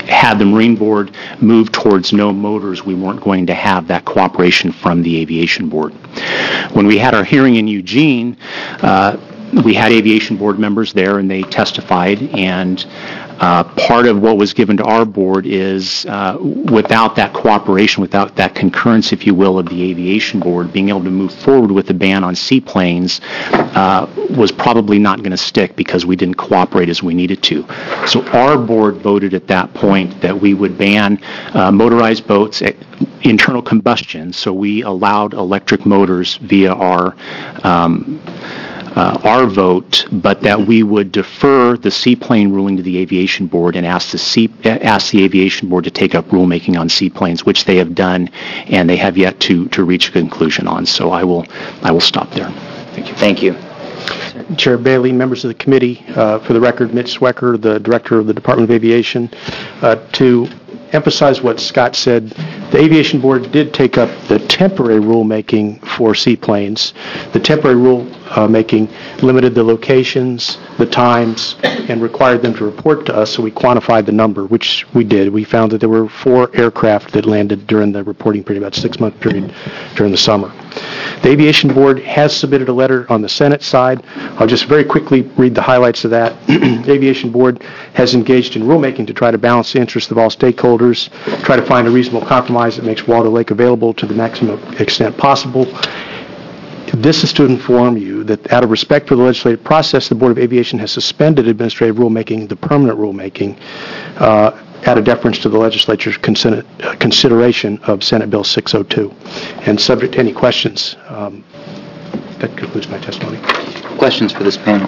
had the Marine Board move towards no motors, we weren't going to have that cooperation from the Aviation Board. When we had our hearing in Eugene, uh, we had Aviation Board members there, and they testified, and uh, part of what was given to our board is uh, without that cooperation, without that concurrence, if you will, of the Aviation Board, being able to move forward with the ban on seaplanes uh, was probably not going to stick because we didn't cooperate as we needed to. So our board voted at that point that we would ban uh, motorized boats, internal combustion, so we allowed electric motors via our um, Uh, our vote, but that we would defer the seaplane ruling to the Aviation Board and ask the, sea, ask the Aviation Board to take up rulemaking on seaplanes, which they have done, and they have yet to, to reach a conclusion on. So I will I will stop there. Thank you. Thank you. Chair Bailey, members of the committee, uh, for the record, Mitch Swecker, the Director of the Department of Aviation, uh, to emphasize what Scott said, the Aviation Board did take up the temporary rulemaking for seaplanes. The temporary rulemaking limited the locations, the times, and required them to report to us, so we quantified the number, which we did. We found that there were four aircraft that landed during the reporting period, about six-month period during the summer. The Aviation Board has submitted a letter on the Senate side. I'll just very quickly read the highlights of that. The Aviation Board has engaged in rulemaking to try to balance the interests of all stakeholders, try to find a reasonable compromise that makes Waldo Lake available to the maximum extent possible. This is to inform you that out of respect for the legislative process, the Board of Aviation has suspended administrative rulemaking, the permanent rulemaking, uh, out of deference to the legislature's consider, uh, consideration of Senate Bill six oh two. And subject to any questions, um, that concludes my testimony. Questions for this panel?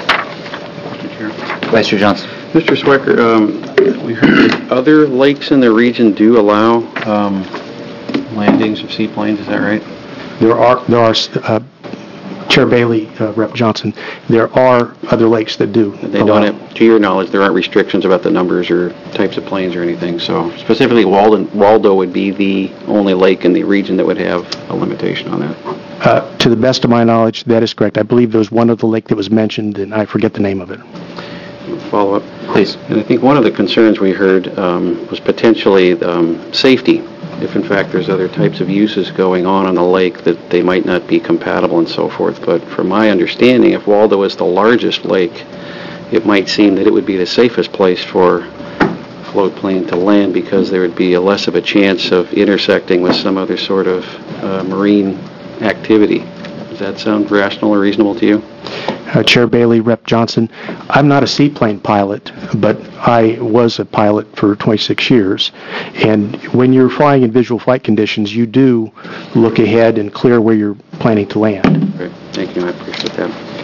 Mister Chair. Vice Chair Johnson. Mister Swecker, um, we heard that other lakes in the region do allow um, landings of seaplanes, is that right? There are, there are uh, Chair Bailey, uh, Representative Johnson, there are other lakes that do. They don't have, to your knowledge, there aren't restrictions about the numbers or types of planes or anything, so specifically Waldo, Waldo would be the only lake in the region that would have a limitation on that. Uh, to the best of my knowledge, that is correct. I believe there was one other lake that was mentioned, and I forget the name of it. Follow up, please. And I think one of the concerns we heard um, was potentially um, safety. If in fact there's other types of uses going on on the lake that they might not be compatible and so forth. But from my understanding, if Waldo is the largest lake, it might seem that it would be the safest place for a float plane to land because there would be a less of a chance of intersecting with some other sort of uh, marine activity. Does that sound rational or reasonable to you? Uh, Chair Bailey, Representative Johnson, I'm not a seaplane pilot, but I was a pilot for twenty-six years. And when you're flying in visual flight conditions, you do look ahead and clear where you're planning to land. Great. Thank you. I appreciate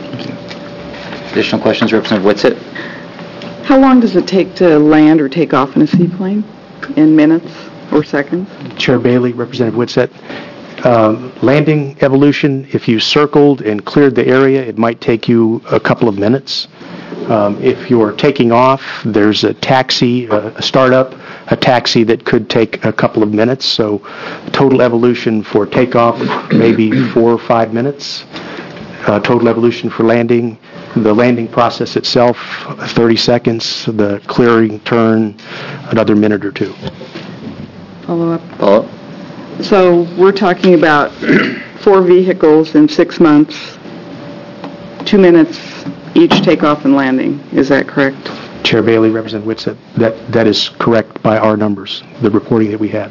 that. Additional questions, Representative Whitsitt? How long does it take to land or take off in a seaplane? In minutes or seconds? Chair Bailey, Representative Whitsitt. Uh, landing evolution, if you circled and cleared the area, it might take you a couple of minutes. Um, if you're taking off, there's a taxi, uh, a startup, a taxi that could take a couple of minutes. So total evolution for takeoff, maybe four or five minutes. Uh, total evolution for landing, the landing process itself, thirty seconds. The clearing, turn, another minute or two. Follow up. Follow up. So we're talking about four vehicles in six months, two minutes each takeoff and landing. Is that correct? Chair Bailey, Representative Whitsitt, that, that is correct by our numbers, the reporting that we had.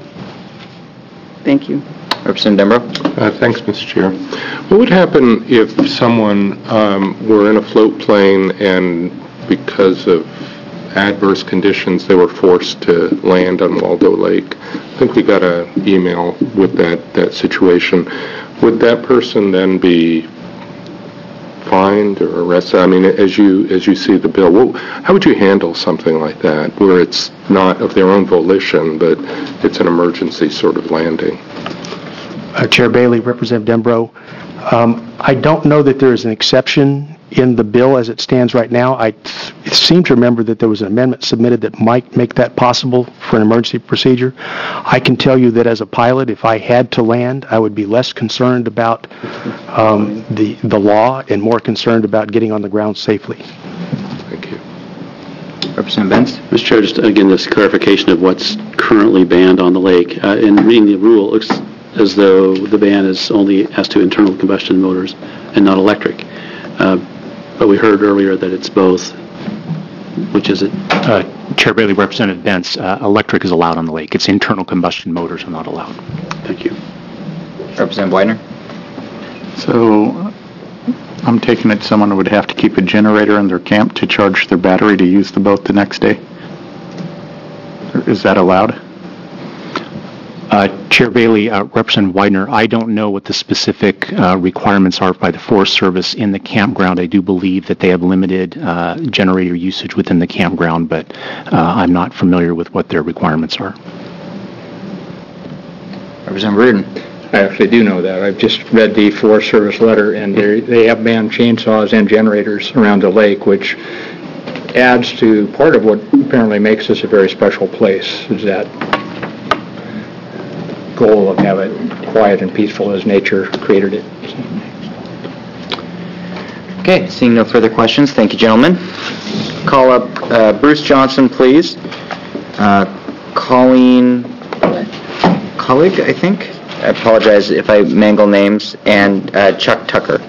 Thank you. Representative Dembrow. Uh, thanks, Mister Chair. What would happen if someone um, were in a float plane and because of adverse conditions they were forced to land on Waldo Lake? I think we got an email with that, that situation. Would that person then be fined or arrested? I mean, as you as you see the bill, what, how would you handle something like that, where it's not of their own volition, but it's an emergency sort of landing? Uh, Chair Bailey, Representative Dembrow, um, I don't know that there is an exception in the bill as it stands right now. I th- seem to remember that there was an amendment submitted that might make that possible for an emergency procedure. I can tell you that as a pilot, if I had to land, I would be less concerned about um, the, the law and more concerned about getting on the ground safely. Thank you. Representative Benz? Mister Chair, just again, this clarification of what's currently banned on the lake. Uh, in reading the rule, it looks as though the ban is only as to internal combustion motors and not electric. Uh, but we heard earlier that it's both. Which is it? Uh, Chair Bailey, Representative Benz, uh, electric is allowed on the lake. It's internal combustion motors are not allowed. Thank you. Representative Widener? So I'm taking it someone would have to keep a generator in their camp to charge their battery to use the boat the next day? Is that allowed? Uh, Chair Bailey, uh, Representative Widener, I don't know what the specific uh, requirements are by the Forest Service in the campground. I do believe that they have limited uh, generator usage within the campground, but uh, I'm not familiar with what their requirements are. Representative Reardon? I actually do know that. I've just read the Forest Service letter, and they they have banned chainsaws and generators around the lake, which adds to part of what apparently makes this a very special place, is that goal of have it quiet and peaceful as nature created it. Okay, seeing no further questions, thank you, gentlemen. Call up uh, Bruce Johnson, please. Uh, Colleen Colleague, I think. I apologize if I mangle names. And uh, Chuck Tucker.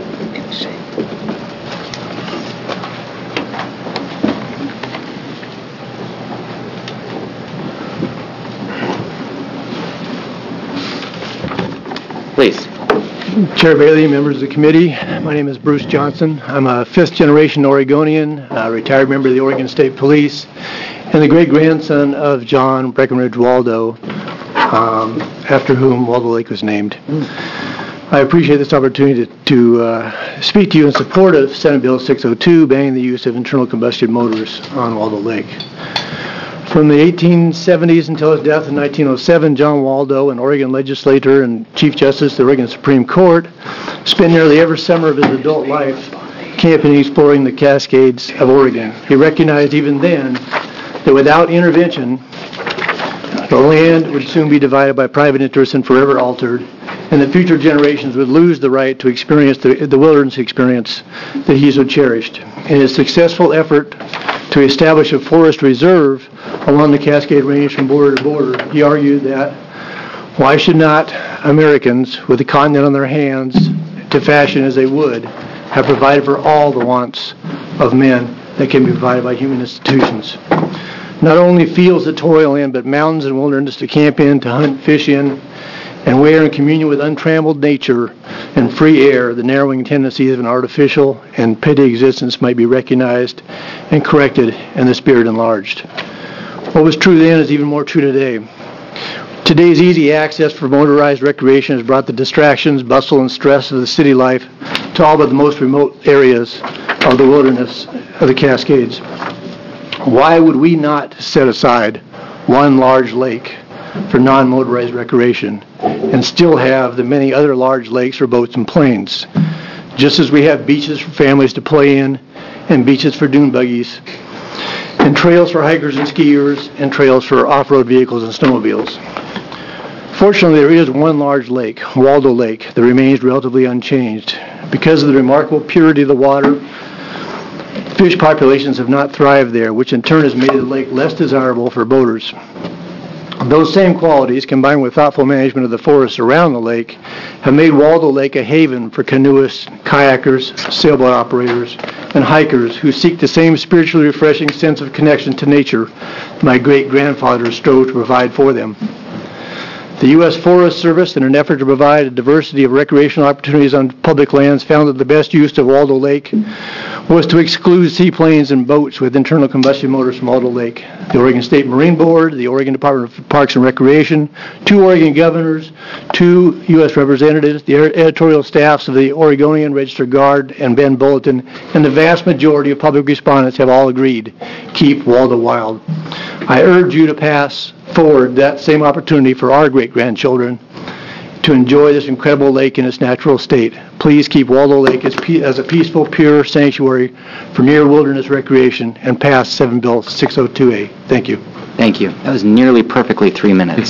Please. Chair Bailey, members of the committee, my name is Bruce Johnson. I'm a fifth-generation Oregonian, a retired member of the Oregon State Police, and the great-grandson of John Breckenridge Waldo, um, after whom Waldo Lake was named. I appreciate this opportunity to, to uh, speak to you in support of Senate Bill six oh two, banning the use of internal combustion motors on Waldo Lake. From the eighteen seventies until his death in nineteen oh seven, John Waldo, an Oregon legislator and Chief Justice of the Oregon Supreme Court, spent nearly every summer of his adult life camping and exploring the Cascades of Oregon. He recognized even then that without intervention, the land would soon be divided by private interests and forever altered, and that future generations would lose the right to experience the, the wilderness experience that he so cherished. In his successful effort to establish a forest reserve along the Cascade Range from border to border, he argued that why should not Americans, with the continent on their hands to fashion as they would, have provided for all the wants of men that can be provided by human institutions? Not only fields to toil in, but mountains and wilderness to camp in, to hunt, fish in, and where in communion with untrammeled nature and free air, the narrowing tendencies of an artificial and petty existence might be recognized and corrected and the spirit enlarged. What was true then is even more true today. Today's easy access for motorized recreation has brought the distractions, bustle, and stress of the city life to all but the most remote areas of the wilderness of the Cascades. Why would we not set aside one large lake for non-motorized recreation and still have the many other large lakes for boats and planes? Just as we have beaches for families to play in and beaches for dune buggies and trails for hikers and skiers and trails for off-road vehicles and snowmobiles. Fortunately, there is one large lake, Waldo Lake, that remains relatively unchanged. Because of the remarkable purity of the water, fish populations have not thrived there, which in turn has made the lake less desirable for boaters. Those same qualities, combined with thoughtful management of the forests around the lake, have made Waldo Lake a haven for canoeists, kayakers, sailboat operators, and hikers who seek the same spiritually refreshing sense of connection to nature my great-grandfathers strove to provide for them. The U S Forest Service, in an effort to provide a diversity of recreational opportunities on public lands, found that the best use of Waldo Lake was to exclude seaplanes and boats with internal combustion motors from Waldo Lake. The Oregon State Marine Board, the Oregon Department of Parks and Recreation, two Oregon governors, two U S representatives, the editorial staffs of the Oregonian, Register Guard, and Bend Bulletin, and the vast majority of public respondents have all agreed, keep Waldo wild. I urge you to pass forward that same opportunity for our great-grandchildren to enjoy this incredible lake in its natural state. Please keep Waldo Lake as, pe- as a peaceful, pure sanctuary for near wilderness recreation and pass Senate Bill six oh two A. Thank you. Thank you. That was nearly perfectly three minutes.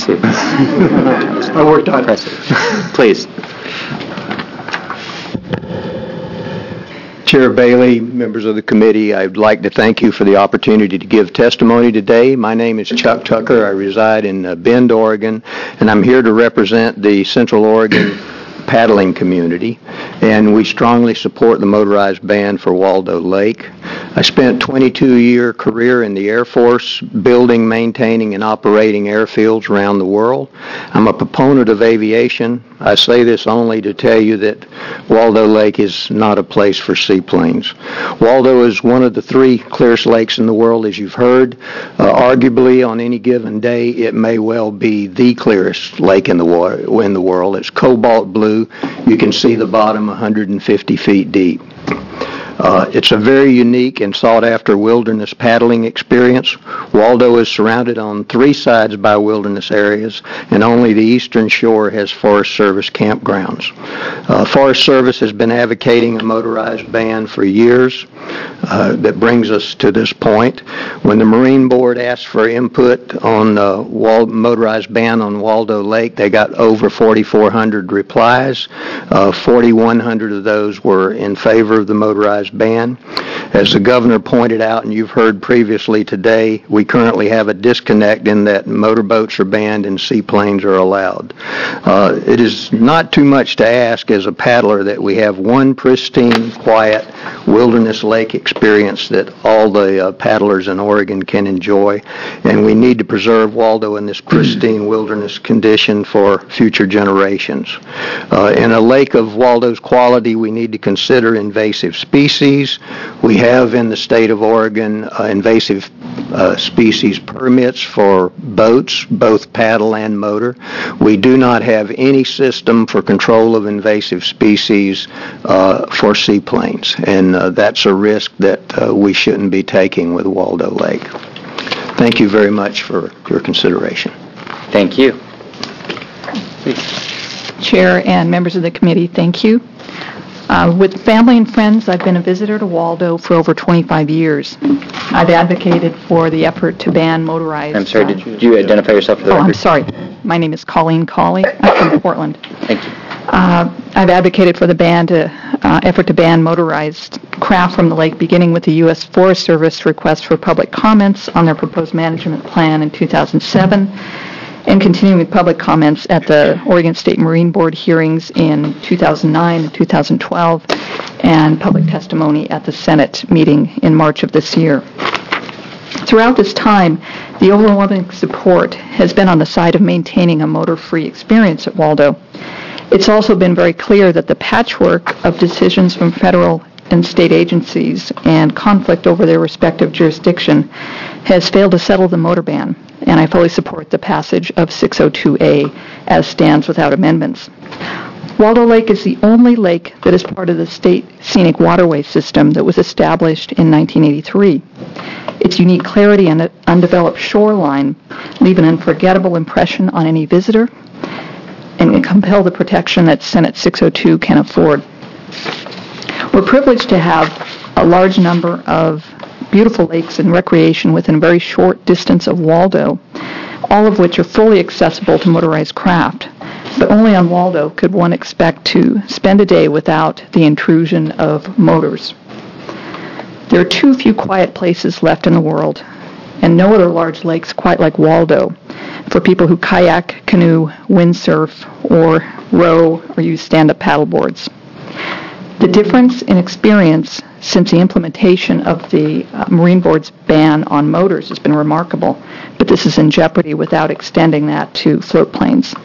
I worked on it. Please. Chair Bailey, members of the committee, I'd like to thank you for the opportunity to give testimony today. My name is Chuck Tucker. I reside in uh, Bend, Oregon, and I'm here to represent the Central Oregon paddling community, and we strongly support the motorized ban for Waldo Lake. I spent a twenty-two year career in the Air Force building, maintaining, and operating airfields around the world. I'm a proponent of aviation. I say this only to tell you that Waldo Lake is not a place for seaplanes. Waldo is one of the three clearest lakes in the world, as you've heard. Uh, arguably, on any given day, it may well be the clearest lake in the water in the world. It's cobalt blue. You can see the bottom one hundred fifty feet deep. Uh, it's a very unique and sought-after wilderness paddling experience. Waldo is surrounded on three sides by wilderness areas, and only the eastern shore has Forest Service campgrounds. Uh, Forest Service has been advocating a motorized ban for years. Uh, that brings us to this point. When the Marine Board asked for input on uh, Wal- motorized ban on Waldo Lake, they got over forty-four hundred replies. Uh, forty-one hundred of those were in favor of the motorized ban. As the governor pointed out, and you've heard previously today, we currently have a disconnect in that motorboats are banned and seaplanes are allowed. Uh, it is not too much to ask as a paddler that we have one pristine, quiet wilderness lake experience that all the uh, paddlers in Oregon can enjoy, and we need to preserve Waldo in this pristine wilderness condition for future generations. Uh, in a lake of Waldo's quality, we need to consider invasive species. We have in the state of Oregon uh, invasive uh, species permits for boats, both paddle and motor. We do not have any system for control of invasive species uh, for seaplanes, and uh, that's a risk that uh, we shouldn't be taking with Waldo Lake. Thank you very much for your consideration. Thank you. Chair and members of the committee, thank you. Uh, with family and friends, I've been a visitor to Waldo for over twenty-five years. I've advocated for the effort to ban motorized... I'm sorry, did you, did you identify yourself for the Oh, record? I'm sorry. My name is Colleen Cawley. I'm from Portland. Thank you. Uh, I've advocated for the ban to, uh, effort to ban motorized craft from the lake, beginning with the U S Forest Service request for public comments on their proposed management plan in two thousand seven, and continuing with public comments at the Oregon State Marine Board hearings in two thousand nine and two thousand twelve, and public testimony at the Senate meeting in March of this year. Throughout this time, the overwhelming support has been on the side of maintaining a motor-free experience at Waldo. It's also been very clear that the patchwork of decisions from federal and state agencies and conflict over their respective jurisdiction has failed to settle the motor ban, and I fully support the passage of six oh two A as stands without amendments. Waldo Lake is the only lake that is part of the state scenic waterway system that was established in nineteen eighty-three. Its unique clarity and undeveloped shoreline leave an unforgettable impression on any visitor and compel the protection that Senate six oh two can afford. We're privileged to have a large number of beautiful lakes and recreation within a very short distance of Waldo, all of which are fully accessible to motorized craft. But only on Waldo could one expect to spend a day without the intrusion of motors. There are too few quiet places left in the world, and no other large lakes quite like Waldo for people who kayak, canoe, windsurf, or row or use stand-up paddle boards. The difference in experience since the implementation of the uh, Marine Board's ban on motors has been remarkable, but this is in jeopardy without extending that to float planes.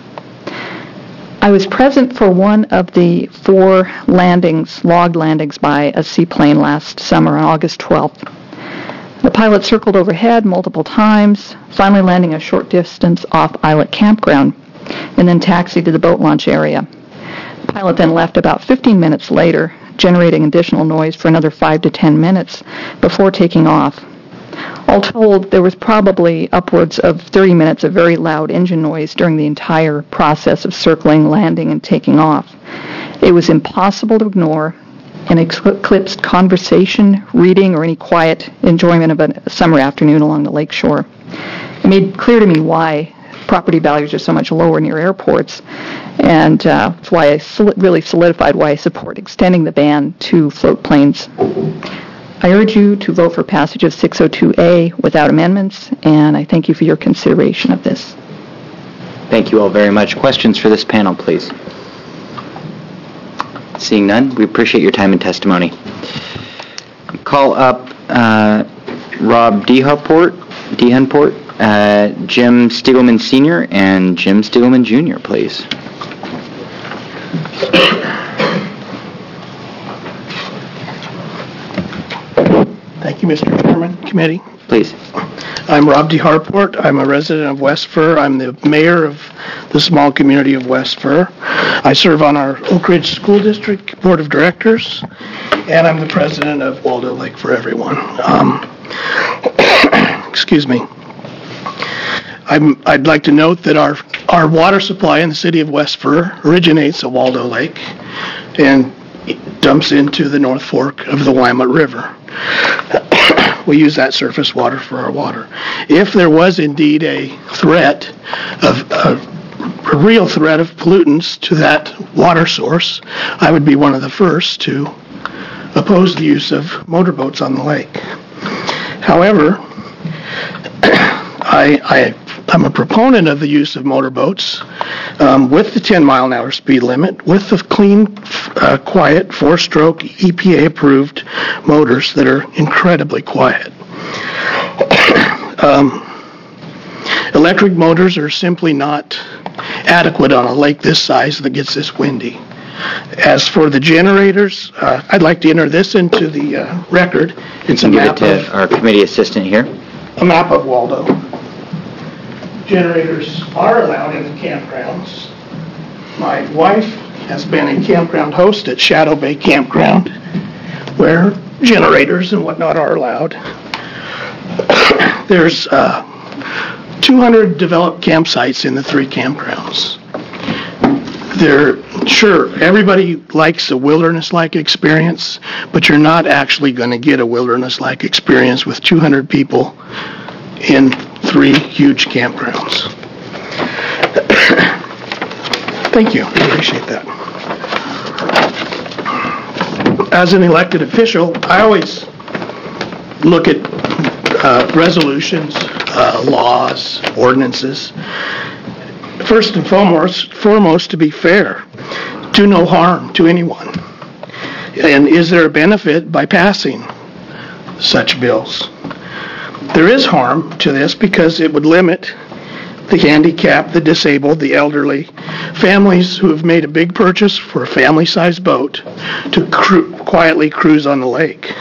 I was present for one of the four landings, logged landings by a seaplane last summer on August twelfth. The pilot circled overhead multiple times, finally landing a short distance off Islet Campground, and then taxied to the boat launch area. The pilot then left about fifteen minutes later, generating additional noise for another five to ten minutes before taking off. All told, there was probably upwards of thirty minutes of very loud engine noise during the entire process of circling, landing, and taking off. It was impossible to ignore and eclipsed conversation, reading, or any quiet enjoyment of a summer afternoon along the lakeshore. It made clear to me why property values are so much lower near airports. And uh, that's why I sol- really solidified why I support extending the ban to float planes. I urge you to vote for passage of six oh two A without amendments, and I thank you for your consideration of this. Thank you all very much. Questions for this panel, please? Seeing none, we appreciate your time and testimony. Call up uh, Rob Dehenport, Dehenport, uh, Jim Stiegelman Senior, and Jim Stiegelman Junior, please. Thank you, Mister Chairman, committee. Please. I'm Rob D. Harport. I'm a resident of West Fir. I'm the mayor of the small community of West Fir. I serve on our Oak Ridge School District Board of Directors, and I'm the president of Waldo Lake for Everyone. Um, excuse me. I'm, I'd like to note that our, our water supply in the city of West Fir originates at Waldo Lake and it dumps into the North Fork of the Willamette River. We use that surface water for our water. If there was indeed a threat of a, a real threat of pollutants to that water source, I would be one of the first to oppose the use of motorboats on the lake. However, I, I, I'm a proponent of the use of motorboats um, with the ten mile an hour speed limit, with the clean, uh, quiet, four-stroke E P A-approved motors that are incredibly quiet. um, electric motors are simply not adequate on a lake this size that gets this windy. As for the generators, uh, I'd like to enter this into the uh, record. It's a Give map it to of our committee assistant here. a map of Waldo. Generators are allowed in the campgrounds. My wife has been a campground host at Shadow Bay Campground, where generators and whatnot are allowed. There's uh, two hundred developed campsites in the three campgrounds. They're, sure, everybody likes a wilderness-like experience, but you're not actually going to get a wilderness-like experience with two hundred people in three huge campgrounds. Thank you. I appreciate that. As an elected official, I always look at uh, resolutions, uh, laws, ordinances. First and foremost, foremost, to be fair, do no harm to anyone. And is there a benefit by passing such bills? There is harm to this because it would limit the handicapped, the disabled, the elderly, families who have made a big purchase for a family-sized boat to cru- quietly cruise on the lake.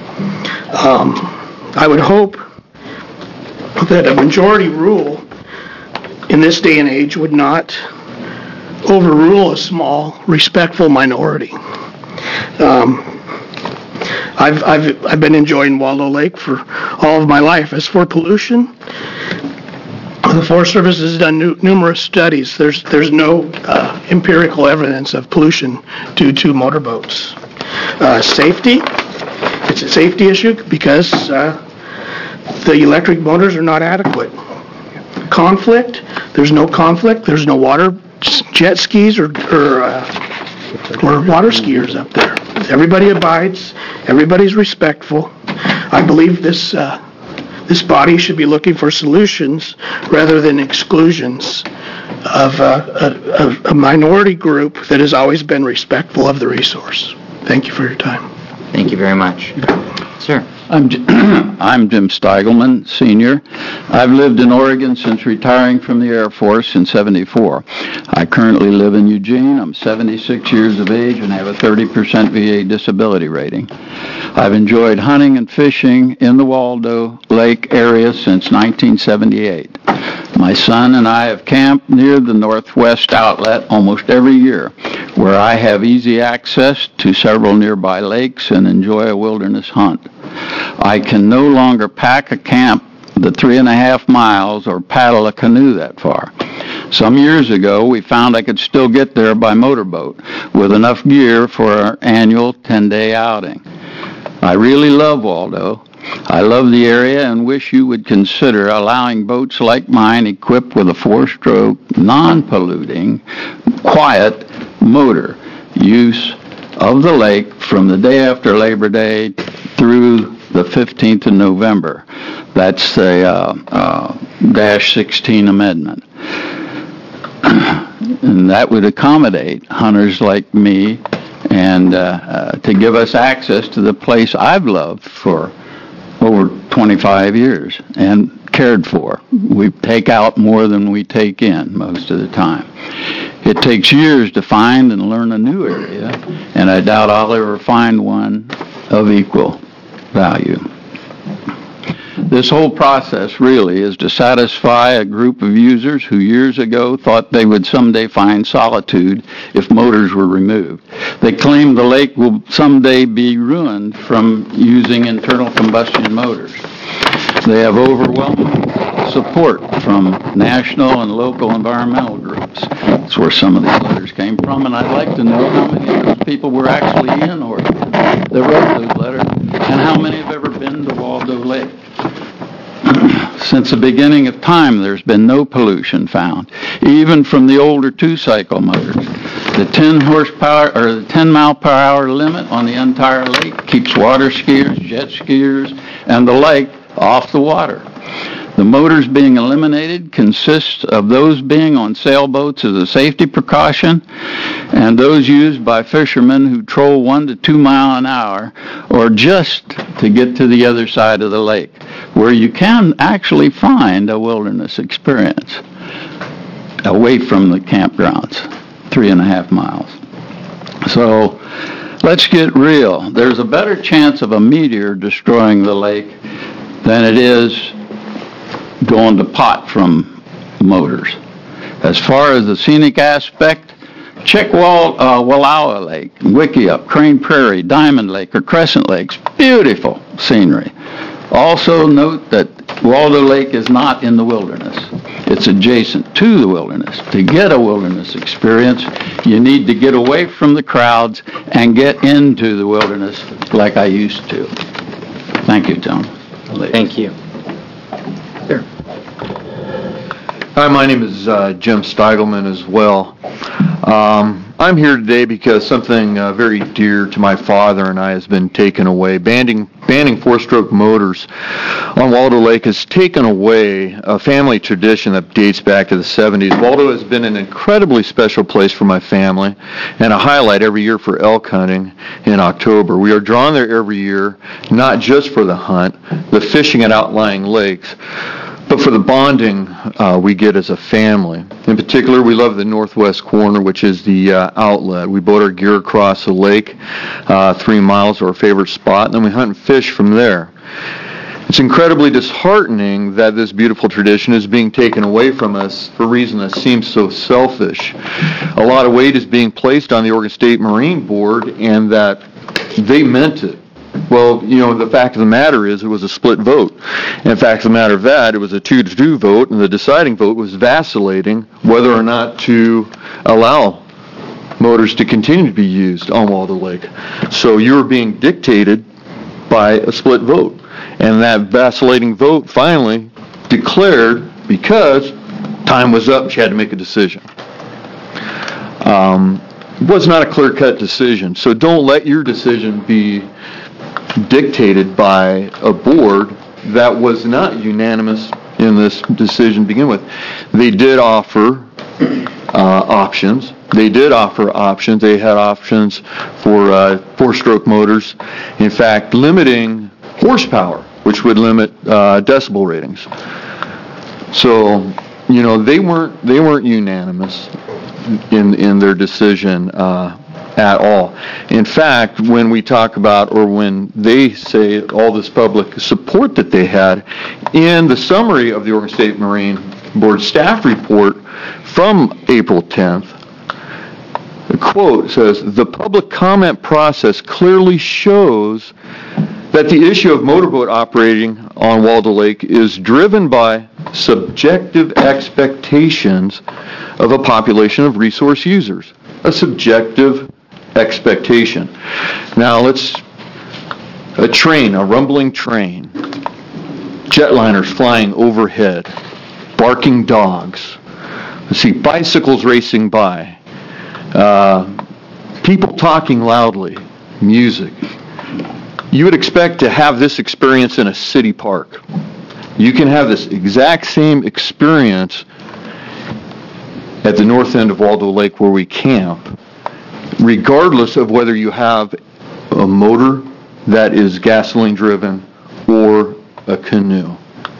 Um, I would hope that a majority rule in this day and age would not overrule a small, respectful minority. Um, I've, I've, I've been enjoying Waldo Lake for all of my life. As for pollution, the Forest Service has done nu- numerous studies. There's, there's no uh, empirical evidence of pollution due to motorboats. Uh, safety, it's a safety issue because uh, the electric motors are not adequate. Conflict, there's no conflict. There's no water jet skis or, or, uh, or water skiers up there. Everybody abides. Everybody's respectful. I believe this uh, this body should be looking for solutions rather than exclusions of uh, a, a minority group that has always been respectful of the resource. Thank you for your time. Thank you very much. Sir. I'm, J- I'm Jim Steigelman, Senior. I've lived in Oregon since retiring from the Air Force in seventy-four. I currently live in Eugene. I'm seventy-six years of age and have a thirty percent V A disability rating. I've enjoyed hunting and fishing in the Waldo Lake area since nineteen seventy-eight. My son and I have camped near the Northwest Outlet almost every year, where I have easy access to several nearby lakes and enjoy a wilderness hunt. I can no longer pack a camp the three and a half miles or paddle a canoe that far. Some years ago, we found I could still get there by motorboat with enough gear for our annual ten-day outing. I really love Waldo, I love the area and wish you would consider allowing boats like mine equipped with a four-stroke, non-polluting, quiet motor use of the lake from the day after Labor Day through the fifteenth of November. That's the uh, uh, dash sixteen amendment. And that would accommodate hunters like me and uh, uh, to give us access to the place I've loved for over twenty-five years and cared for. We take out more than we take in most of the time. It takes years to find and learn a new area, and I doubt I'll ever find one of equal value. This whole process really is to satisfy a group of users who years ago thought they would someday find solitude if motors were removed. They claim the lake will someday be ruined from using internal combustion motors. They have overwhelming support from national and local environmental groups. That's where some of these letters came from, and I'd like to know how many of those people were actually in Oregon that wrote those letters, and how many have ever been to Waldo Lake. Since the beginning of time, there's been no pollution found, even from the older two-cycle motors. The ten horsepower or the ten mile per hour limit on the entire lake keeps water skiers, jet skiers, and the lake off the water. The motors being eliminated consists of those being on sailboats as a safety precaution and those used by fishermen who troll one to two mile an hour or just to get to the other side of the lake, where you can actually find a wilderness experience away from the campgrounds, three and a half miles. So let's get real. There's a better chance of a meteor destroying the lake than it is going to pot from motors. As far as the scenic aspect, check Wal, uh, Wallowa Lake, Wickiup, Crane Prairie, Diamond Lake, or Crescent Lakes. Beautiful scenery. Also note that Waldo Lake is not in the wilderness. It's adjacent to the wilderness. To get a wilderness experience, you need to get away from the crowds and get into the wilderness like I used to. Thank you, Tom. Thank you. Here. Hi, my name is uh, Jim Steigelman as well. Um, I'm here today because something uh, very dear to my father and I has been taken away. Banning, banning four-stroke motors on Waldo Lake has taken away a family tradition that dates back to the seventies. Waldo has been an incredibly special place for my family and a highlight every year for elk hunting in October. We are drawn there every year, not just for the hunt, the fishing at outlying lakes, but for the bonding uh, we get as a family. In particular, we love the northwest corner, which is the uh, outlet. We boat our gear across the lake, uh, three miles to our favorite spot, and then we hunt and fish from there. It's incredibly disheartening that this beautiful tradition is being taken away from us for a reason that seems so selfish. A lot of weight is being placed on the Oregon State Marine Board, and that they meant it. Well, you know, the fact of the matter is it was a split vote. And the fact of the matter of that, it was a two to two vote, and the deciding vote was vacillating whether or not to allow motors to continue to be used on Waldo Lake. So you were being dictated by a split vote. And that vacillating vote finally declared, because time was up, she had to make a decision. Um, it was not a clear-cut decision. So don't let your decision be dictated by a board that was not unanimous in this decision to begin with. They did offer uh, options. They did offer options. They had options for uh, four-stroke motors. In fact, limiting horsepower, which would limit uh, decibel ratings. So, you know, they weren't they weren't unanimous in in their decision uh, at all. In fact, when we talk about, or when they say all this public support that they had, in the summary of the Oregon State Marine Board staff report from April tenth, the quote says, "The public comment process clearly shows that the issue of motorboat operating on Waldo Lake is driven by subjective expectations of a population of resource users." A subjective expectation. Now let's a train, a rumbling train, jetliners flying overhead, barking dogs. Let's see, bicycles racing by, uh, people talking loudly, music. You would expect to have this experience in a city park. You can have this exact same experience at the north end of Waldo Lake where we camp, regardless of whether you have a motor that is gasoline driven or a canoe.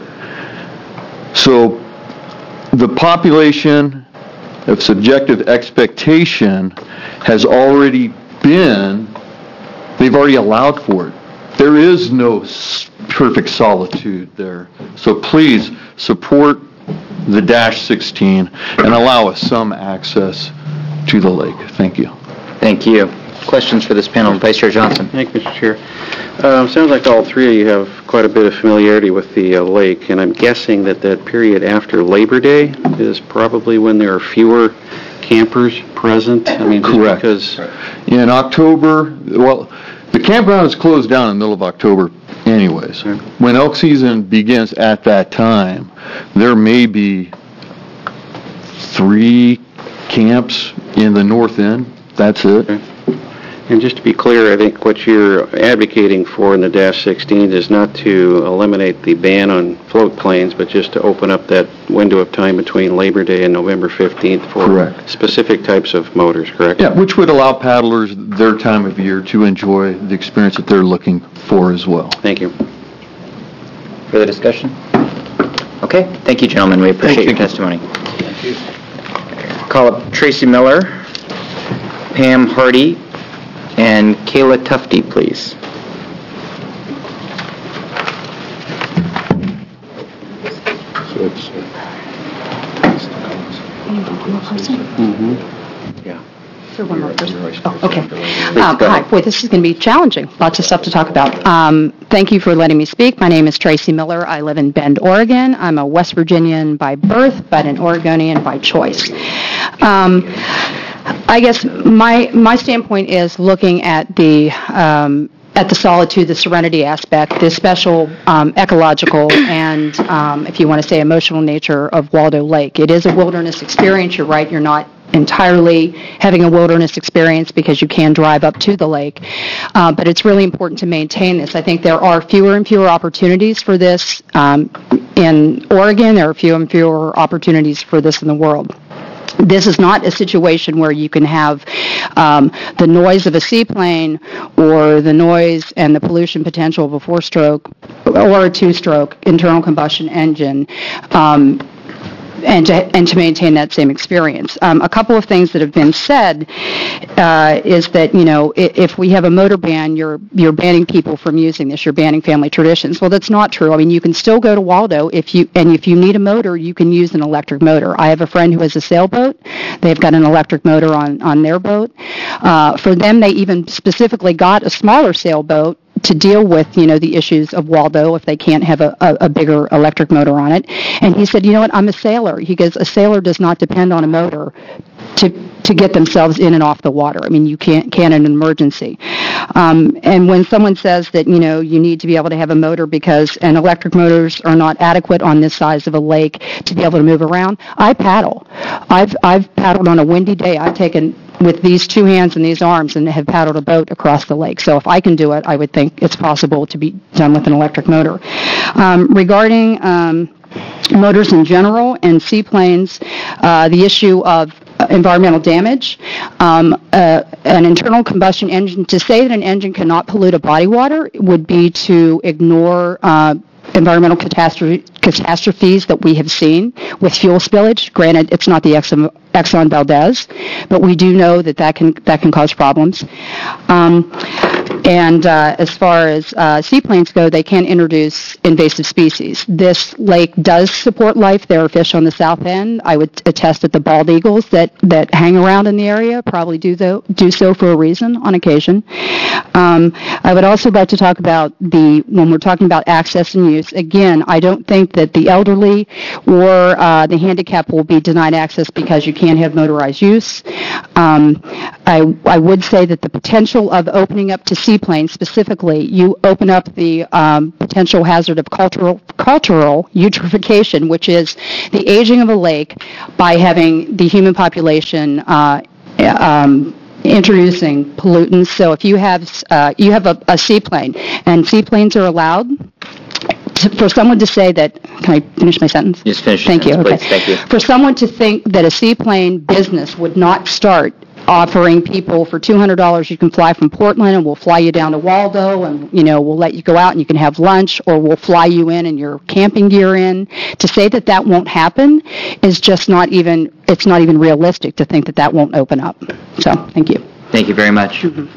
So the population of subjective expectation has already been, they've already allowed for it. There is no s- perfect solitude there. So please support the dash sixteen and allow us some access to the lake. Thank you. Thank you. Questions for this panel? Vice Chair Johnson. Thank you, Mister Chair. Uh, sounds like all three of you have quite a bit of familiarity with the uh, lake, and I'm guessing that that period after Labor Day is probably when there are fewer campers present. I mean, just Correct. because In October, well, the campground is closed down in the middle of October anyways. When elk season begins at that time, there may be three camps in the north end. That's it. And just to be clear, I think what you're advocating for in the dash sixteen is not to eliminate the ban on float planes, but just to open up that window of time between Labor Day and November fifteenth for Correct. specific types of motors, correct? Yeah, which would allow paddlers their time of year to enjoy the experience that they're looking for as well. Thank you. Further discussion? Okay. Thank you, gentlemen. We appreciate your Thank testimony. Call up Tracy Miller, Pam Hardy, and Kayla Tufty, please. So it's, Mm-hmm. Yeah. Sure, one more person. Oh, okay. Um, Hi, boy, this is going to be challenging. Lots of stuff to talk about. Um, Thank you for letting me speak. My name is Tracy Miller. I live in Bend, Oregon. I'm a West Virginian by birth, but an Oregonian by choice. Um, I guess my my standpoint is looking at the um, at the solitude, the serenity aspect, the special um, ecological and, um, if you want to say, emotional nature of Waldo Lake. It is a wilderness experience. You're right. You're not entirely having a wilderness experience because you can drive up to the lake. Uh, but it's really important to maintain this. I think there are fewer and fewer opportunities for this um, in Oregon. There are fewer and fewer opportunities for this in the world. This is not a situation where you can have um, the noise of a seaplane or the noise and the pollution potential of a four-stroke or a two-stroke internal combustion engine um, and to, and to maintain that same experience. Um, a couple of things that have been said uh, is that, you know, if, if we have a motor ban, you're you're banning people from using this. You're banning family traditions. Well, that's not true. I mean, you can still go to Waldo if you and if you need a motor, you can use an electric motor. I have a friend who has a sailboat. They've got an electric motor on on their boat. Uh, for them, they even specifically got a smaller sailboat to deal with, you know, the issues of Waldo if they can't have a, a, a bigger electric motor on it. And he said, you know what, I'm a sailor. He goes, a sailor does not depend on a motor to to get themselves in and off the water. I mean, you can't can in an emergency. Um, and when someone says that, you know, you need to be able to have a motor because, and electric motors are not adequate on this size of a lake to be able to move around, I paddle. I've I've paddled on a windy day. I've taken with these two hands and these arms and have paddled a boat across the lake. So if I can do it, I would think it's possible to be done with an electric motor. Um, regarding um, motors in general and seaplanes, uh, the issue of environmental damage, um, uh, an internal combustion engine, to say that an engine cannot pollute a body water would be to ignore uh, environmental catastrophe, catastrophes that we have seen with fuel spillage. Granted, it's not the Exxon, Exxon Valdez, but we do know that that can that can cause problems. Um, and uh, as far as uh, seaplanes go, they can introduce invasive species. This lake does support life. There are fish on the south end. I would attest that the bald eagles that, that hang around in the area probably do, though, do so for a reason on occasion. Um, I would also like to talk about the, when we're talking about access and use, again, I don't think that the elderly or uh, the handicapped will be denied access because you can't have motorized use. Um, I, I would say that the potential of opening up to seaplane specifically, you open up the um, potential hazard of cultural cultural eutrophication, which is the aging of a lake by having the human population uh, um, introducing pollutants. So if you have uh, you have a, a seaplane, and seaplanes are allowed. To, for someone to say that, can I finish my sentence? Just finish Thank your you. sentence, Okay. please. Thank you. For someone to think that a seaplane business would not start offering people for two hundred dollars you can fly from Portland and we'll fly you down to Waldo and, you know, we'll let you go out and you can have lunch, or we'll fly you in and your camping gear in. To say that that won't happen is just not even, it's not even realistic to think that that won't open up. So, thank you. Thank you very much. Mm-hmm.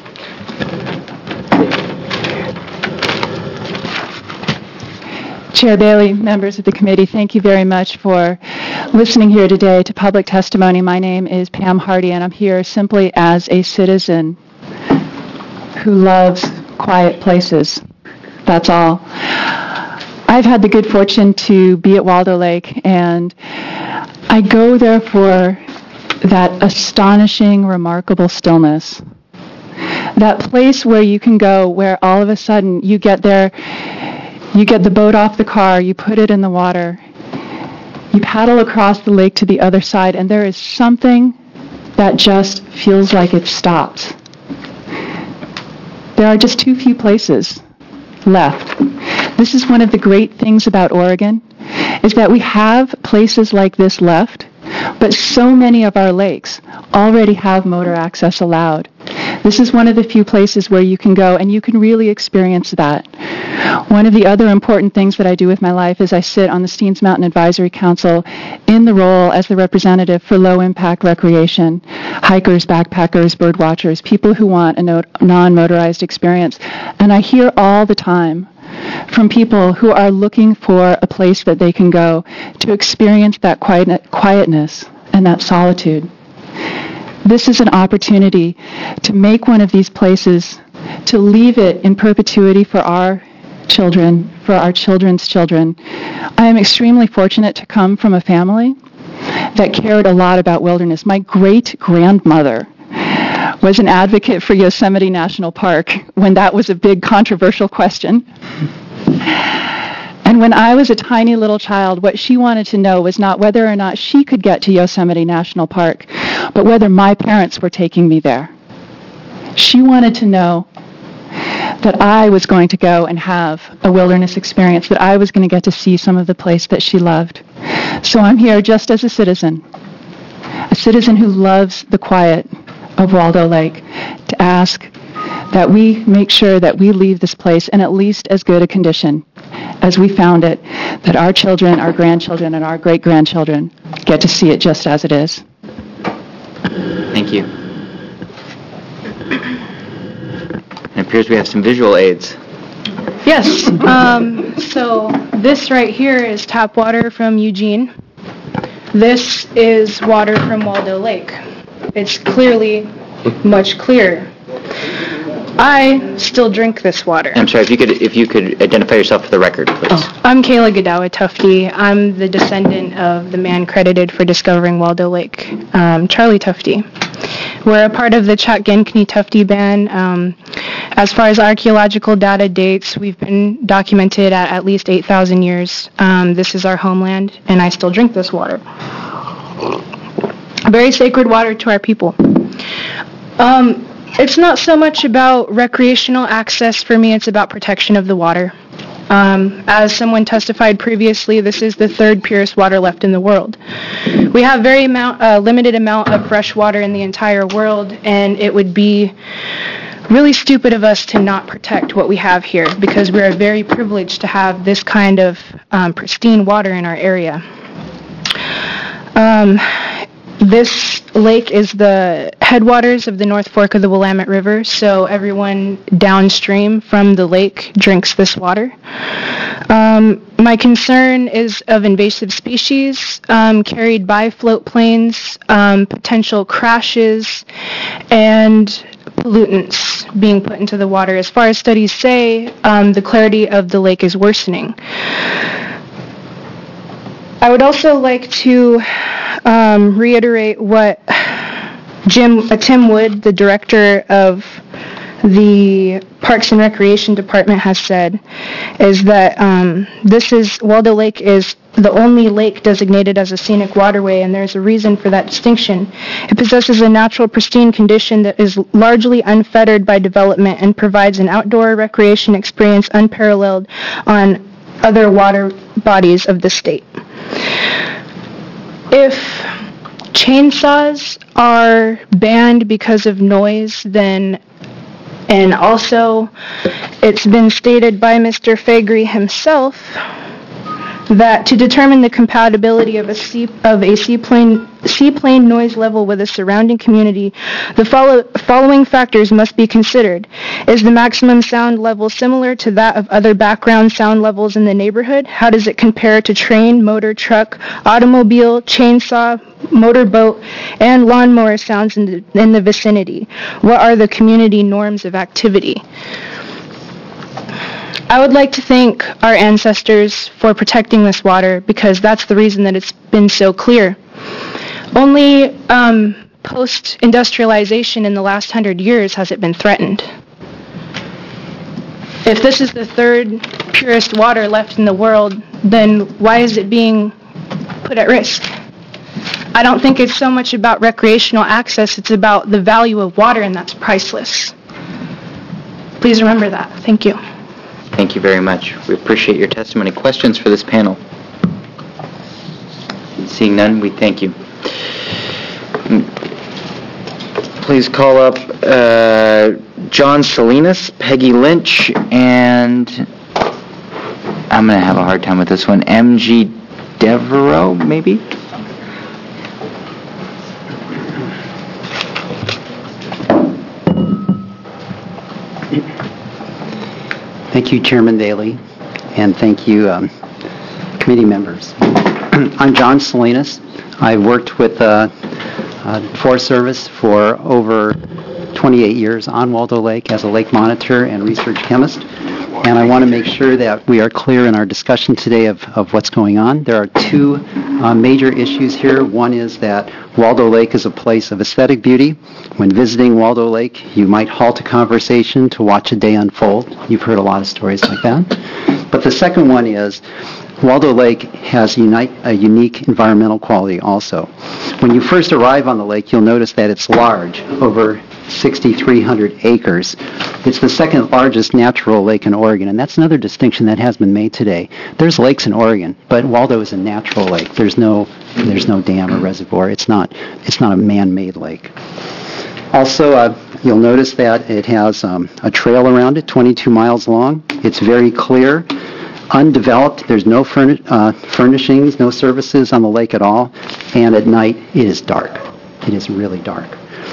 Chair Bailey, members of the committee, thank you very much for listening here today to public testimony. My name is Pam Hardy, and I'm here simply as a citizen who loves quiet places. That's all. I've had the good fortune to be at Waldo Lake, and I go there for that astonishing, remarkable stillness. That place where you can go, where all of a sudden you get there, you get the boat off the car, you put it in the water, you paddle across the lake to the other side, and there is something that just feels like it stops. There are just too few places left. This is one of the great things about Oregon, is that we have places like this left, but so many of our lakes already have motor access allowed. This is one of the few places where you can go and you can really experience that. One of the other important things that I do with my life is I sit on the Steens Mountain Advisory Council in the role as the representative for low-impact recreation, hikers, backpackers, bird watchers, people who want a no- non-motorized experience. And I hear all the time from people who are looking for a place that they can go to experience that quiet- quietness and that solitude. This is an opportunity to make one of these places, to leave it in perpetuity for our children, for our children's children. I am extremely fortunate to come from a family that cared a lot about wilderness. My great-grandmother was an advocate for Yosemite National Park when that was a big controversial question. And when I was a tiny little child, what she wanted to know was not whether or not she could get to Yosemite National Park, but whether my parents were taking me there. She wanted to know that I was going to go and have a wilderness experience, that I was going to get to see some of the place that she loved. So I'm here just as a citizen, a citizen who loves the quiet of Waldo Lake, to ask that we make sure that we leave this place in at least as good a condition as we found it, that our children, our grandchildren, and our great-grandchildren get to see it just as it is. Thank you. It appears we have some visual aids. Yes. Um, so this right here is tap water from Eugene. This is water from Waldo Lake. It's clearly much clearer. I still drink this water. I'm sorry, if you could if you could identify yourself for the record, please. Oh, I'm Kayla Godawa Tufte. I'm the descendant of the man credited for discovering Waldo Lake, um, Charlie Tufte. We're a part of the Chotganknee Tufte Band. Um, as far as archaeological data dates, we've been documented at at least eight thousand years. Um, this is our homeland, and I still drink this water. Very sacred water to our people. Um, it's not so much about recreational access for me, it's about protection of the water. Um, as someone testified previously, this is the third purest water left in the world. We have very amount, uh, limited amount of fresh water in the entire world, and it would be really stupid of us to not protect what we have here, because we are very privileged to have this kind of um, pristine water in our area. Um, This lake is the headwaters of the North Fork of the Willamette River, so everyone downstream from the lake drinks this water. Um, my concern is of invasive species um, carried by float planes, um, potential crashes, and pollutants being put into the water. As far as studies say, um, the clarity of the lake is worsening. I would also like to um, reiterate what Jim uh, Tim Wood, the director of the Parks and Recreation Department has said is that um, this is, Waldo Lake is the only lake designated as a scenic waterway, and there's a reason for that distinction. It possesses a natural pristine condition that is largely unfettered by development and provides an outdoor recreation experience unparalleled on other water bodies of the state. If chainsaws are banned because of noise, then, and also it's been stated by Mister Faegre himself that to determine the compatibility of a sea, of a seaplane seaplane noise level with a surrounding community, the follow, following factors must be considered. Is the maximum sound level similar to that of other background sound levels in the neighborhood? How does it compare to train, motor, truck, automobile, chainsaw, motorboat, and lawnmower sounds in the, in the vicinity? What are the community norms of activity? I would like to thank our ancestors for protecting this water, because that's the reason that it's been so clear. Only um, post-industrialization in the last hundred years has it been threatened. If this is the third purest water left in the world, then why is it being put at risk? I don't think it's so much about recreational access, it's about the value of water, and that's priceless. Please remember that. Thank you. Thank you very much. We appreciate your testimony. Questions for this panel? Seeing none, we thank you. Please call up uh, John Salinas, Peggy Lynch, and I'm going to have a hard time with this one, M G Devereaux, maybe? Thank you, Chairman Daly, and thank you, um, committee members. I'm John Salinas. I've worked with uh, uh, Forest Service for over twenty-eight years on Waldo Lake as a lake monitor and research chemist, and I want to make sure that we are clear in our discussion today of, of what's going on. There are two uh, major issues here. One is that Waldo Lake is a place of aesthetic beauty. When visiting Waldo Lake, you might halt a conversation to watch a day unfold. You've heard a lot of stories like that. But the second one is Waldo Lake has unite, a unique environmental quality also. When you first arrive on the lake, you'll notice that it's large, over six thousand three hundred acres. It's the second largest natural lake in Oregon, and that's another distinction that has been made today. There's lakes in Oregon, but Waldo is a natural lake. There's no, there's no dam or reservoir. It's not, it's not a man-made lake. Also, uh, you'll notice that it has um, a trail around it, twenty-two miles long. It's very clear, undeveloped. There's no furni- uh, furnishings, no services on the lake at all, and at night it is dark. It is really dark.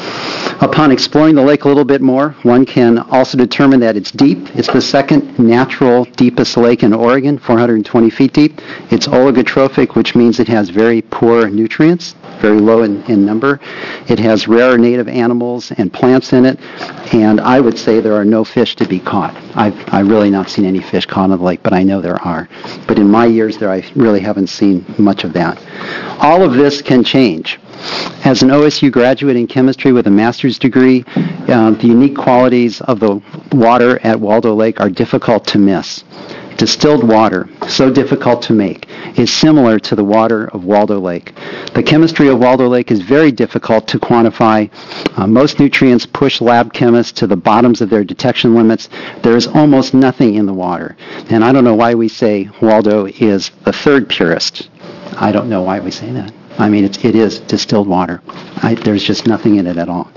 Upon exploring the lake a little bit more, one can also determine that it's deep. It's the second natural deepest lake in Oregon, four hundred twenty feet deep. It's oligotrophic, which means it has very poor nutrients, very low in, in number. It has rare native animals and plants in it, and I would say there are no fish to be caught. I've, I've really not seen any fish caught on the lake, but I know there are. But in my years there, I really haven't seen much of that. All of this can change. As an O S U graduate in chemistry with a master's degree, uh, the unique qualities of the water at Waldo Lake are difficult to miss. Distilled water, so difficult to make, is similar to the water of Waldo Lake. The chemistry of Waldo Lake is very difficult to quantify. Uh, most nutrients push lab chemists to the bottoms of their detection limits. There is almost nothing in the water. And I don't know why we say Waldo is the third purest. I don't know why we say that. I mean, it's, it is distilled water. I, there's just nothing in it at all.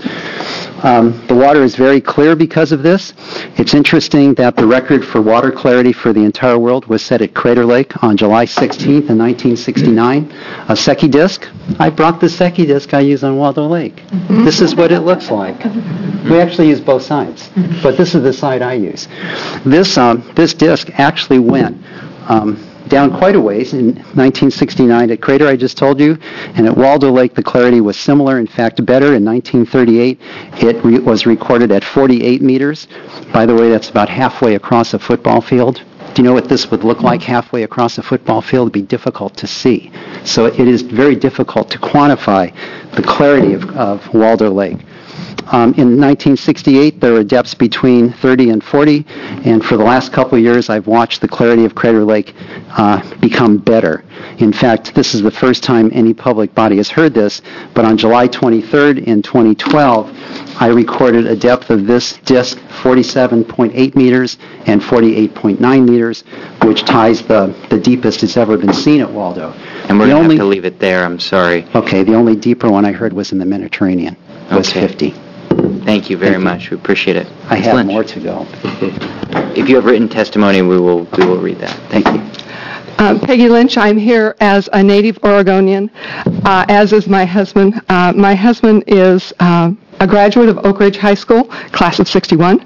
Um, the water is very clear because of this. It's interesting that the record for water clarity for the entire world was set at Crater Lake on July sixteenth in nineteen sixty-nine. A Secchi disc. I brought the Secchi disc I use on Waldo Lake. Mm-hmm. This is what it looks like. We actually use both sides, but this is the side I use. This, um, this disc actually went um, down quite a ways in nineteen sixty-nine at Crater, I just told you, and at Waldo Lake the clarity was similar, in fact better. In nineteen thirty-eight it re- was recorded at forty-eight meters. By the way, that's about halfway across a football field. Do you know what this would look like halfway across a football field? It would be difficult to see. So it is very difficult to quantify the clarity of, of Waldo Lake. Um, in nineteen sixty-eight, there were depths between thirty and forty, and for the last couple of years, I've watched the clarity of Crater Lake uh, become better. In fact, this is the first time any public body has heard this, but on July twenty-third in twenty twelve, I recorded a depth of this disk forty-seven point eight meters and forty-eight point nine meters, which ties the, the deepest it's ever been seen at Waldo. And we're The going to only- have to leave it there, I'm sorry. Okay, the only deeper one I heard was in the Mediterranean, was Okay. fifty. Thank you very Thank you. much. We appreciate it. I Miz have Lynch. more to go. If you have written testimony, we will we will read that. Thank you. Um, Peggy Lynch, I'm here as a native Oregonian, uh, as is my husband. Uh, my husband is uh, a graduate of Oak Ridge High School, class of sixty-one,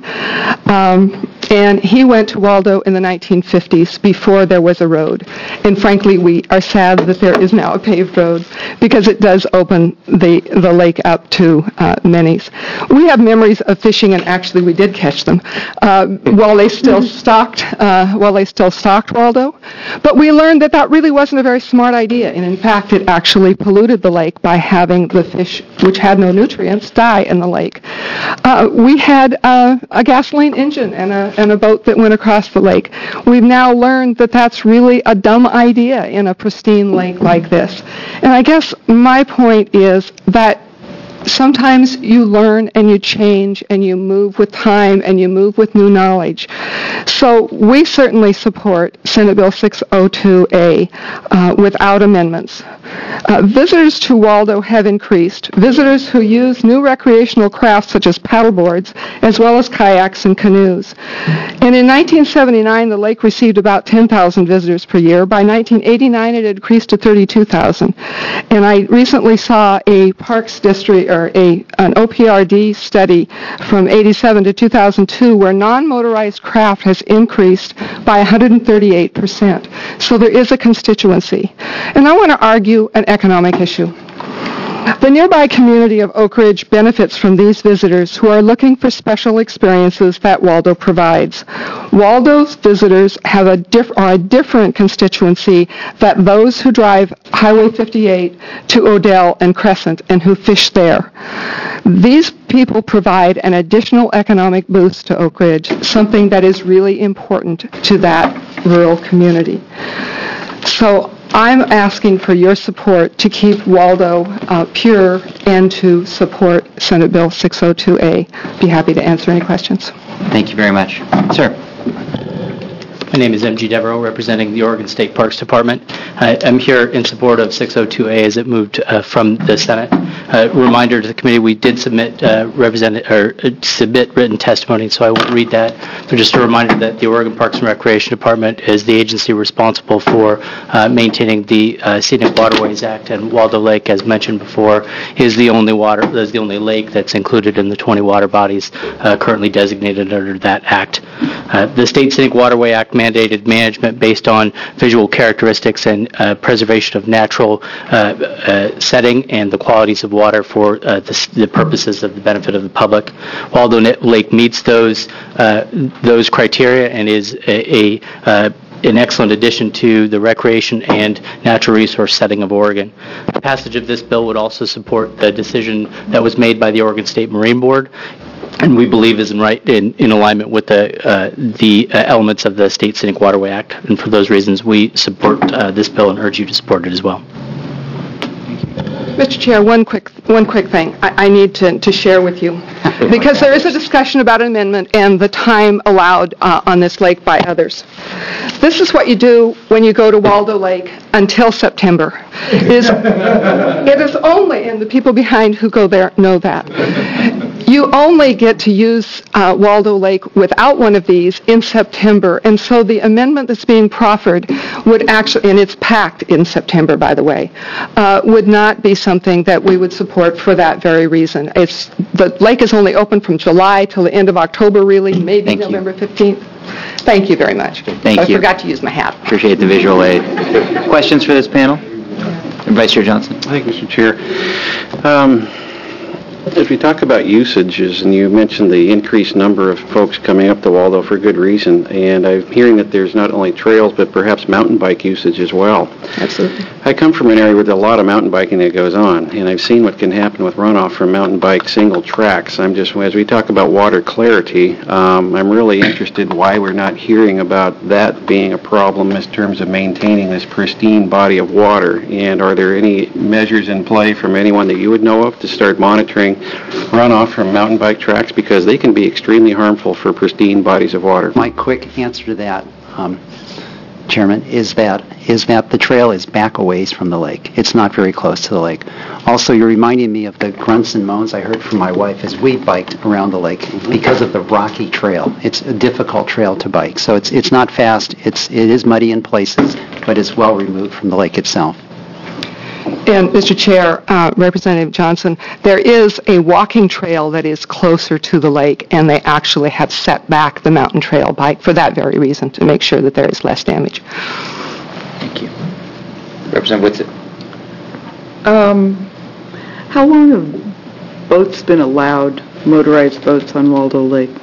um, and he went to Waldo in the nineteen fifties before there was a road. And frankly, we are sad that there is now a paved road because it does open the, the lake up to uh, many's. We have memories of fishing, and actually we did catch them uh, while they still stocked uh, while they still stocked Waldo. But we learned that that really wasn't a very smart idea, and in fact, it actually polluted the lake by having the fish, which had no nutrients, die in the lake. Uh, we had uh, a gasoline engine and a, and a boat that went across the lake. We've now learned that that's really a dumb idea in a pristine lake like this. And I guess my point is that sometimes you learn and you change and you move with time and you move with new knowledge. So we certainly support Senate Bill six oh two A uh, without amendments. Uh, visitors to Waldo have increased. Visitors who use new recreational crafts such as paddleboards as well as kayaks and canoes. And in nineteen seventy-nine, the lake received about ten thousand visitors per year. By nineteen eighty-nine, it had increased to thirty-two thousand. And I recently saw a Parks District or a an O P R D study from eighty-seven to two thousand two where non-motorized craft has increased by one hundred thirty-eight percent. So there is a constituency. And I want to argue an economic issue. The nearby community of Oak Ridge benefits from these visitors who are looking for special experiences that Waldo provides. Waldo's visitors have a diff- are a different constituency than those who drive Highway fifty-eight to Odell and Crescent and who fish there. These people provide an additional economic boost to Oak Ridge, something that is really important to that rural community. So I'm asking for your support to keep Waldo uh, pure and to support Senate Bill six oh two A. Be happy to answer any questions. Thank you very much. Sir. My name is M G Devereaux, representing the Oregon State Parks Department. I, I'm here in support of six oh two A as it moved uh, from the Senate. Uh, reminder to the committee, we did submit uh, represent or uh, submit written testimony, so I won't read that. But just a reminder that the Oregon Parks and Recreation Department is the agency responsible for uh, maintaining the uh, Scenic Waterways Act, and Waldo Lake, as mentioned before, is the only water is the only lake that's included in the twenty water bodies uh, currently designated under that act. Uh, the State Scenic Waterway Act mandated management based on visual characteristics and uh, preservation of natural uh, uh, setting and the qualities of water for uh, the, the purposes of the benefit of the public. Waldo Lake meets those uh, those criteria and is a, a uh, an excellent addition to the recreation and natural resource setting of Oregon. The passage of this bill would also support the decision that was made by the Oregon State Marine Board, and we believe is in right in, in alignment with the uh, the uh, elements of the State Scenic Waterway Act. And for those reasons, we support uh, this bill and urge you to support it as well. Mister Chair, one quick one quick thing I, I need to, to share with you, because there is a discussion about an amendment and the time allowed uh, on this lake by others. This is what you do when you go to Waldo Lake until September. It is, it is only, and the people behind who go there know that, you only get to use uh, Waldo Lake without one of these in September, and so the amendment that's being proffered would actually, and it's packed in September, by the way, uh, would not be something that we would support for that very reason. It's the lake is only open from July till the end of October, really, maybe Thank November fifteenth. Thank you very much. Thank I you. I forgot to use my hat. Appreciate the visual aid. Questions for this panel? Vice Chair Johnson. Thank you, Mister Chair. Um, If you talk about usages, and you mentioned the increased number of folks coming up to Waldo for good reason, and I'm hearing that there's not only trails, but perhaps mountain bike usage as well. Absolutely. I come from an area where there's a lot of mountain biking that goes on, and I've seen what can happen with runoff from mountain bike single tracks. I'm just, as we talk about water clarity, um, I'm really interested why we're not hearing about that being a problem in terms of maintaining this pristine body of water, and are there any measures in play from anyone that you would know of to start monitoring runoff from mountain bike tracks, because they can be extremely harmful for pristine bodies of water? My quick answer to that, um, Chairman, is that is that the trail is back a ways from the lake. It's not very close to the lake. Also, you're reminding me of the grunts and moans I heard from my wife as we biked around the lake because of the rocky trail. It's a difficult trail to bike, so it's it's not fast. It's it is muddy in places, but it's well removed from the lake itself. And, Mister Chair, uh, Representative Johnson, there is a walking trail that is closer to the lake, and they actually have set back the mountain trail bike for that very reason, to make sure that there is less damage. Thank you. Representative Whitsitt. Um, how long have boats been allowed, motorized boats on Waldo Lake?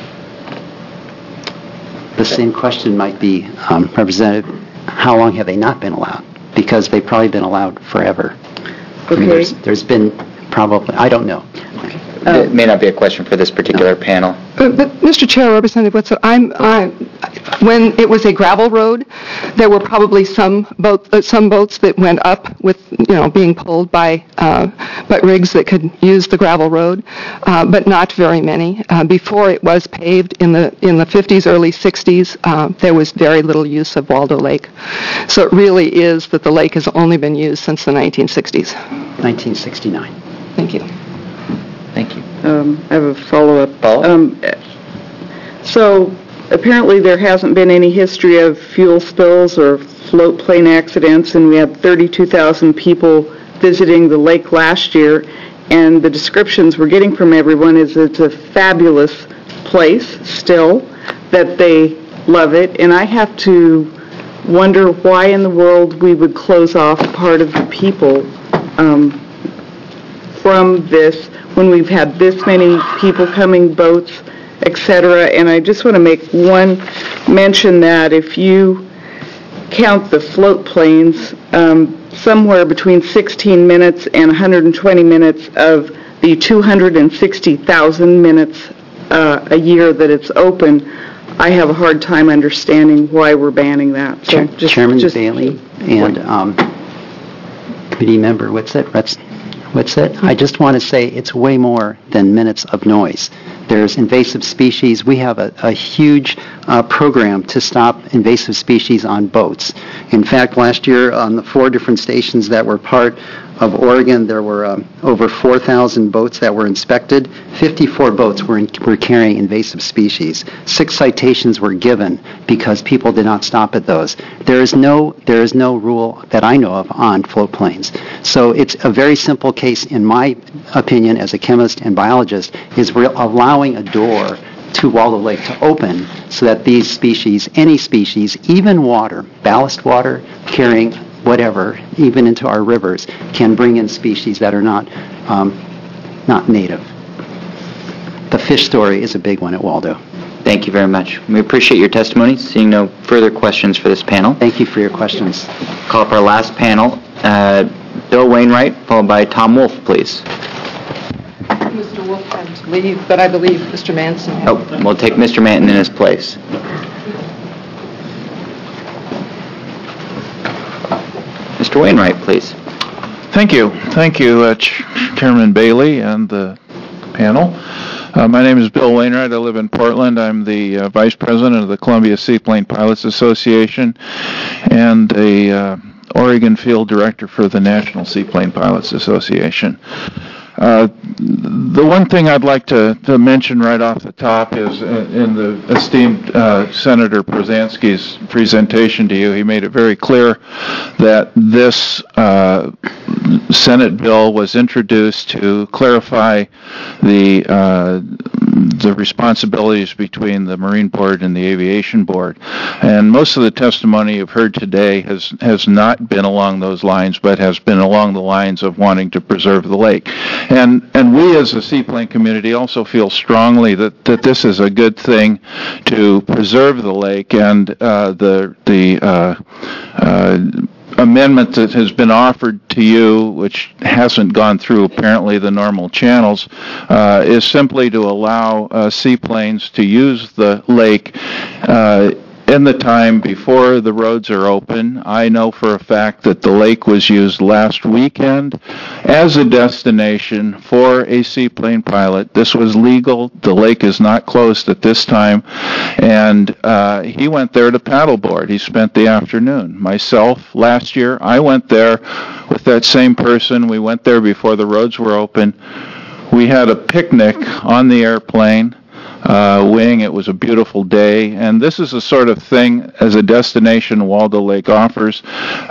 The same question might be, um, Representative, how long have they not been allowed? Because they've probably been allowed forever. Okay. I mean, there's, there's been probably, I don't know. It may not be a question for this particular no. panel. Uh, but, Mister Chair, Representative Whitsitt, I'm, I'm, when it was a gravel road, there were probably some boat, uh, some boats that went up with, you know, being pulled by, uh, by rigs that could use the gravel road, uh, but not very many. Uh, before it was paved in the in the fifties, early sixties, uh, there was very little use of Waldo Lake. So it really is that the lake has only been used since the nineteen sixties. nineteen sixty-nine. Thank you. Thank you. Um, I have a follow-up. Follow-up? Um, so apparently there hasn't been any history of fuel spills or float plane accidents, and we had thirty-two thousand people visiting the lake last year, and the descriptions we're getting from everyone is it's a fabulous place still, that they love it, and I have to wonder why in the world we would close off part of the people um, from this when we've had this many people coming, boats, et cetera. And I just want to make one mention that if you count the float planes, um, somewhere between sixteen minutes and one hundred twenty minutes of the two hundred sixty thousand minutes uh, a year that it's open, I have a hard time understanding why we're banning that. So Chair, just, Chairman just, Bailey and um, committee member Whitsitt, Whitsitt, I just want to say it's way more than minutes of noise. There's invasive species. We have a, a huge uh, program to stop invasive species on boats. In fact, last year on the four different stations that were part of Oregon, there were um, over four thousand boats that were inspected. fifty-four boats were, in, were carrying invasive species. Six citations were given because people did not stop at those. There is no, there is no rule that I know of on float planes. So it's a very simple case, in my opinion, as a chemist and biologist, is we're allowing a door to Waldo Lake to open so that these species, any species, even water, ballast water, carrying whatever, even into our rivers, can bring in species that are not um, not native. The fish story is a big one at Waldo. Thank you very much. We appreciate your testimony. Seeing no further questions for this panel. Thank you for your questions. Call up our last panel. Uh, Bill Wainwright, followed by Tom Wolf, please. Mister Wolf had to leave, but I believe Mister Manson has. Oh, we'll take Mister Manton in his place. Mister Wainwright, please. Thank you. Thank you, uh, Ch- Chairman Bailey and the panel. Uh, my name is Bill Wainwright. I live in Portland. I'm the uh, Vice President of the Columbia Seaplane Pilots Association and a uh, Oregon Field Director for the National Seaplane Pilots Association. Uh, the one thing I'd like to, to mention right off the top is uh, in the esteemed uh, Senator Prozanski's presentation to you, he made it very clear that this uh, Senate bill was introduced to clarify the uh, the responsibilities between the Marine Board and the Aviation Board. And most of the testimony you've heard today has, has not been along those lines, but has been along the lines of wanting to preserve the lake. And and we as a seaplane community also feel strongly that, that this is a good thing to preserve the lake, and uh, the, the uh, uh, amendment that has been offered to you, which hasn't gone through apparently the normal channels, uh, is simply to allow uh, seaplanes to use the lake uh, in the time before the roads are open. I know for a fact that the lake was used last weekend as a destination for a seaplane pilot. This was legal. The lake is not closed at this time. And uh, he went there to paddleboard. He spent the afternoon. Myself, last year, I went there with that same person. We went there before the roads were open. We had a picnic on the airplane. Uh, wing. It was a beautiful day, and this is the sort of thing as a destination Waldo Lake offers.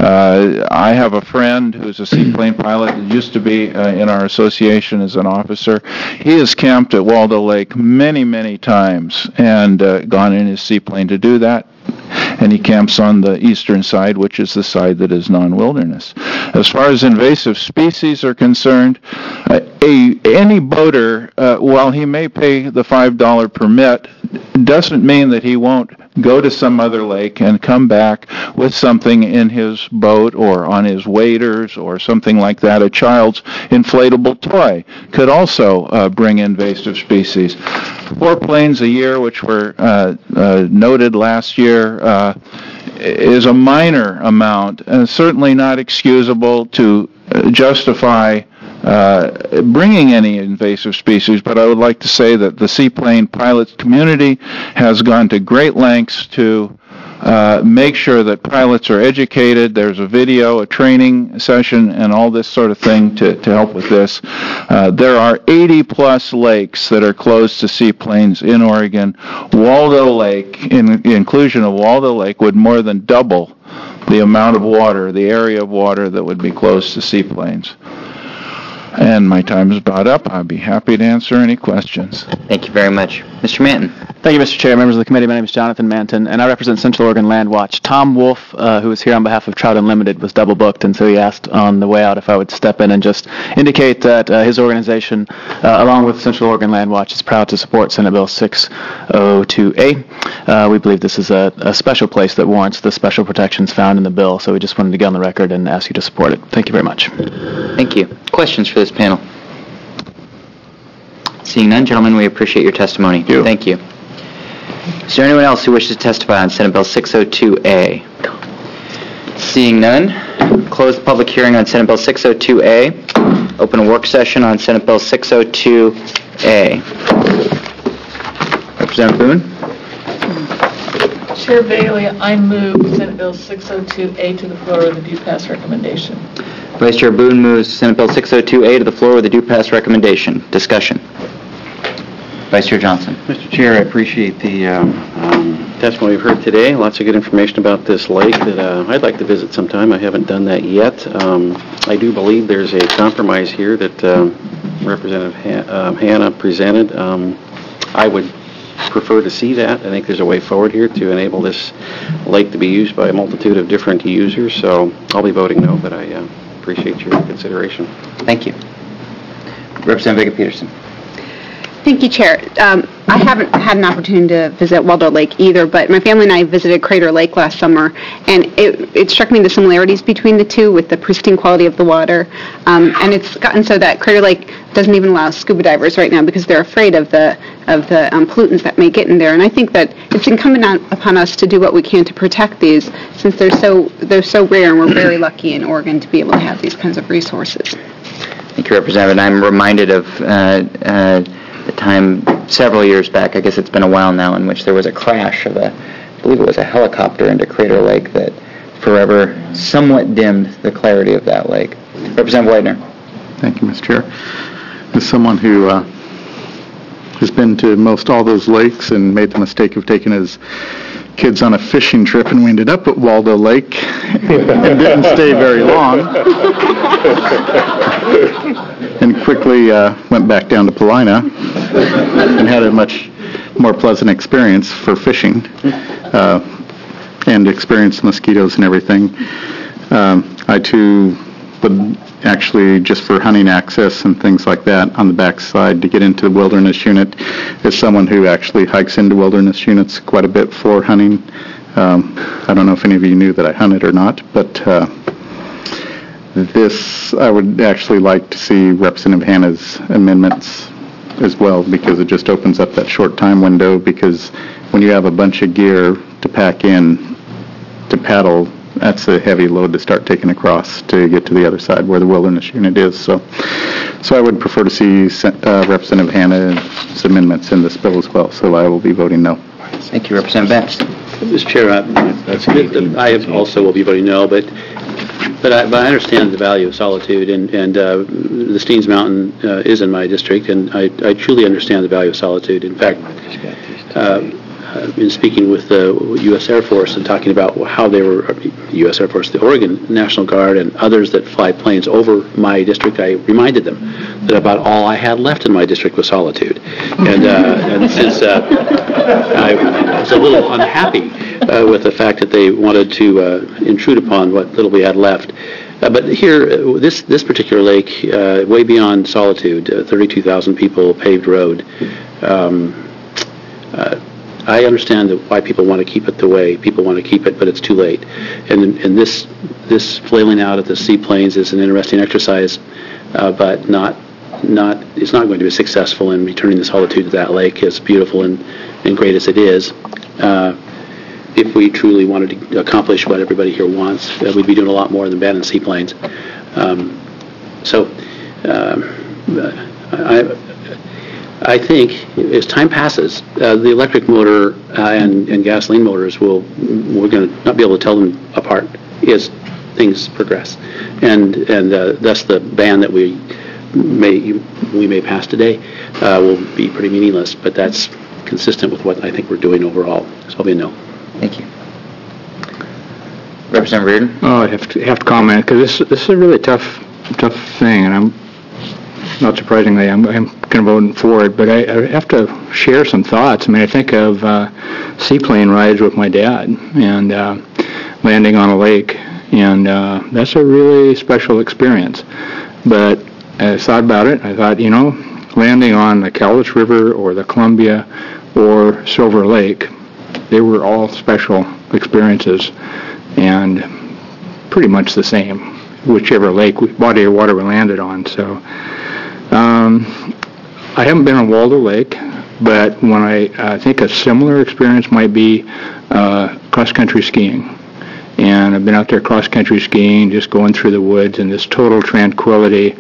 Uh, I have a friend who's a seaplane pilot who used to be uh, in our association as an officer. He has camped at Waldo Lake many, many times and uh, gone in his seaplane to do that. And he camps on the eastern side, which is the side that is non-wilderness. As far as invasive species are concerned, uh, a, any boater, uh, while he may pay the five dollar permit, doesn't mean that he won't go to some other lake and come back with something in his boat or on his waders or something like that. A child's inflatable toy could also uh, bring invasive species. Four planes a year, which were uh, uh, noted last year, uh, is a minor amount, and certainly not excusable to justify uh, bringing any invasive species, but I would like to say that the seaplane pilot community has gone to great lengths to uh, make sure that pilots are educated. There's a video, a training session, and all this sort of thing to, to help with this. Uh, there are eighty plus lakes that are closed to seaplanes in Oregon. Waldo Lake, in the inclusion of Waldo Lake, would more than double the amount of water, the area of water that would be closed to seaplanes. And my time is about up. I'd be happy to answer any questions. Thank you very much. Mister Manton. Thank you, Mister Chair, members of the committee. My name is Jonathan Manton, and I represent Central Oregon Land Watch. Tom Wolf, uh, who is here on behalf of Trout Unlimited, was double booked, and so he asked on the way out if I would step in and just indicate that uh, his organization, uh, along with Central Oregon Land Watch, is proud to support Senate Bill six oh two A. Uh, we believe this is a, a special place that warrants the special protections found in the bill, so we just wanted to get on the record and ask you to support it. Thank you very much. Thank you. Questions for this panel? Seeing none, gentlemen, we appreciate your testimony. Thank you. Thank you. Is there anyone else who wishes to testify on Senate Bill six oh two A? Seeing none, close the public hearing on Senate Bill six oh two A. Open a work session on Senate Bill six oh two A. Representative Boone? Chair Bailey, I move Senate Bill six oh two A to the floor with a due pass recommendation. Vice Chair Boone moves Senate Bill six oh two A to the floor with a due pass recommendation. Discussion. Vice Chair Johnson. Mister Chair, I appreciate the um, um, testimony we've heard today. Lots of good information about this lake that uh, I'd like to visit sometime. I haven't done that yet. Um, I do believe there's a compromise here that um, Representative Han- uh, Hanna presented. Um, I would prefer to see that. I think there's a way forward here to enable this lake to be used by a multitude of different users, so I'll be voting no, but I uh, appreciate your consideration. Thank you. Representative Vega-Peterson. Thank you, Chair. Um, I haven't had an opportunity to visit Waldo Lake either, but my family and I visited Crater Lake last summer, and it, it struck me the similarities between the two with the pristine quality of the water. Um, and it's gotten so that Crater Lake doesn't even allow scuba divers right now because they're afraid of the of the um, pollutants that may get in there. And I think that it's incumbent on, upon us to do what we can to protect these, since they're so they're so rare, and we're very lucky in Oregon to be able to have these kinds of resources. Thank you, Representative. And I'm reminded of uh, uh, the time several years back, I guess it's been a while now, in which there was a crash of a, I believe it was a helicopter into Crater Lake that forever somewhat dimmed the clarity of that lake. Representative Widener. Thank you, Mister Chair. As someone who uh, has been to most all those lakes and made the mistake of taking his kids on a fishing trip, and we ended up at Waldo Lake and didn't stay very long. And quickly uh, went back down to Paulina and had a much more pleasant experience for fishing uh, and experienced mosquitoes and everything. Um, I too would actually, just for hunting access and things like that on the backside to get into the wilderness unit, as someone who actually hikes into wilderness units quite a bit for hunting. Um, I don't know if any of you knew that I hunted or not, but uh, this, I would actually like to see Representative Hanna's amendments as well, because it just opens up that short time window, because when you have a bunch of gear to pack in to paddle, that's a heavy load to start taking across to get to the other side where the wilderness unit is. So so I would prefer to see uh, Representative Hanna's amendments in this bill as well, so I will be voting no. Thank you, Representative Benz. Mister Chair, I, that's good. I also will be voting no, but but I, but I understand the value of solitude, and, and uh, the Steens Mountain uh, is in my district, and I, I truly understand the value of solitude. In fact, uh, in speaking with the U S Air Force and talking about how they were, U S Air Force, the Oregon National Guard, and others that fly planes over my district, I reminded them that about all I had left in my district was solitude. And, uh, and since uh, I was a little unhappy uh, with the fact that they wanted to uh, intrude upon what little we had left. Uh, but here, uh, this this particular lake, uh, way beyond solitude, uh, thirty-two thousand people, paved road. Um, uh, I understand that why people want to keep it the way people want to keep it, but it's too late. And and this this flailing out at the seaplanes is an interesting exercise, uh, but not not it's not going to be successful in returning the solitude to that lake, as beautiful and, and great as it is. Uh, if we truly wanted to accomplish what everybody here wants, uh, we'd be doing a lot more than banning seaplanes. Um, so um, I. I think as time passes, uh, the electric motor uh, and, and gasoline motors will, we're going to not be able to tell them apart as things progress. And and uh, thus the ban that we may we may pass today uh, will be pretty meaningless, but that's consistent with what I think we're doing overall. So I'll be a no. Thank you. Representative Reardon? Oh, I have to, have to comment, because this, this is a really tough, tough thing, and I'm not surprisingly, I'm, I'm going to vote for it, but I, I have to share some thoughts. I mean, I think of uh, seaplane rides with my dad and uh, landing on a lake, and uh, that's a really special experience. But I thought about it. I thought, you know, landing on the Cowlitz River or the Columbia or Silver Lake, they were all special experiences and pretty much the same, whichever lake, body of water we landed on. So. Um, I haven't been on Waldo Lake, but when I uh, think a similar experience might be uh, cross-country skiing. And I've been out there cross-country skiing, just going through the woods in this total tranquility.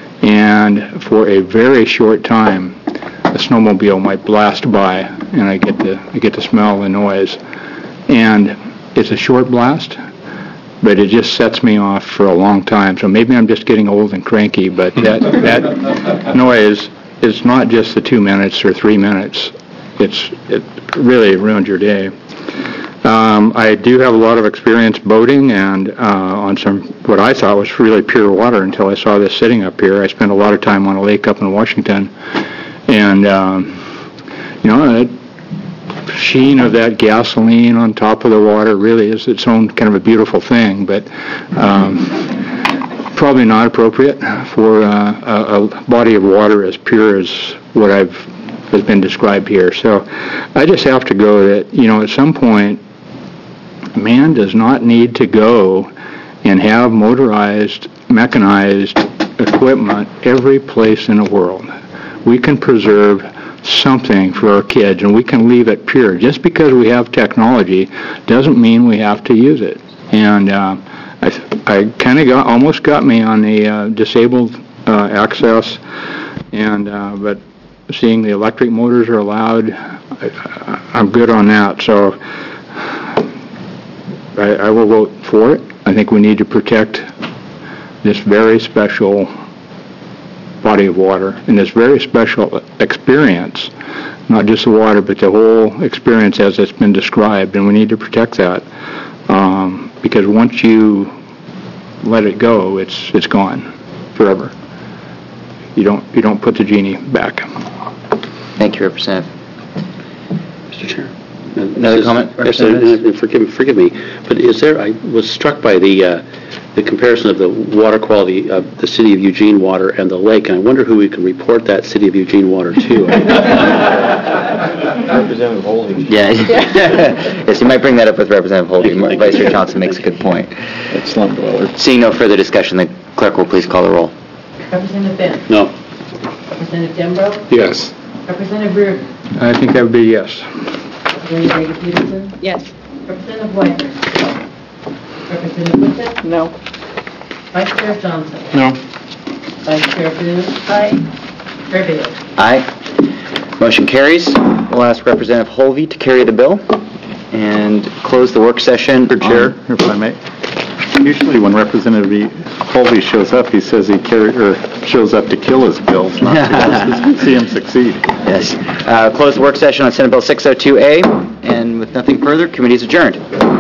And for a very short time, a snowmobile might blast by, and I get to I get to smell the noise. And it's a short blast, but it just sets me off for a long time. So maybe I'm just getting old and cranky, but that that noise is not just the two minutes or three minutes. It's it really ruins your day. Um, I do have a lot of experience boating and uh, on some what I thought was really pure water until I saw this sitting up here. I spent a lot of time on a lake up in Washington, and um, you know. It, sheen of that gasoline on top of the water really is its own kind of a beautiful thing, but um, probably not appropriate for uh, a, a body of water as pure as what I've has been described here. So I just have to go that, you know, at some point, man does not need to go and have motorized, mechanized equipment every place in the world. We can preserve something for our kids, and we can leave it pure. Just because we have technology doesn't mean we have to use it. And uh, I, I kind of got almost got me on the uh, disabled uh, access, and uh, but seeing the electric motors are allowed, I, I'm good on that. So I, I will vote for it. I think we need to protect this very special body of water and this very special experience not just the water, but the whole experience as it's been described, and we need to protect that. Um, because once you let it go, it's it's gone forever. You don't you don't put the genie back. Thank you, Representative. Mister Chair. Another comment, Yes, uh, forgive me, forgive me, but is there, I was struck by the, uh, the comparison of the water quality of the city of Eugene water and the lake, and I wonder who we can report that city of Eugene water to. Representative Holding. Yeah. Yes, you might bring that up with Representative Holding. Vice Chair Johnson makes a good point. Slum dweller. Seeing no further discussion, the clerk will please call the roll. Representative Benz? No. Representative Dembro? Yes. Representative Reardon? I think that would be yes. Representative Peterson? Yes. Representative Whiteman? Representative Whitsitt? No. Vice Chair Johnson? No. Vice Chair Booth? Aye. Chair Bailey? Aye. Motion carries. We'll ask Representative Holvey to carry the bill and close the work session. Mister Chair, if I may. Usually when Representative Holvey shows up, he says he carry, or shows up to kill his bills, not to see him succeed. Yes. Uh, Close the work session on Senate Bill six oh two A, and with nothing further, committee is adjourned.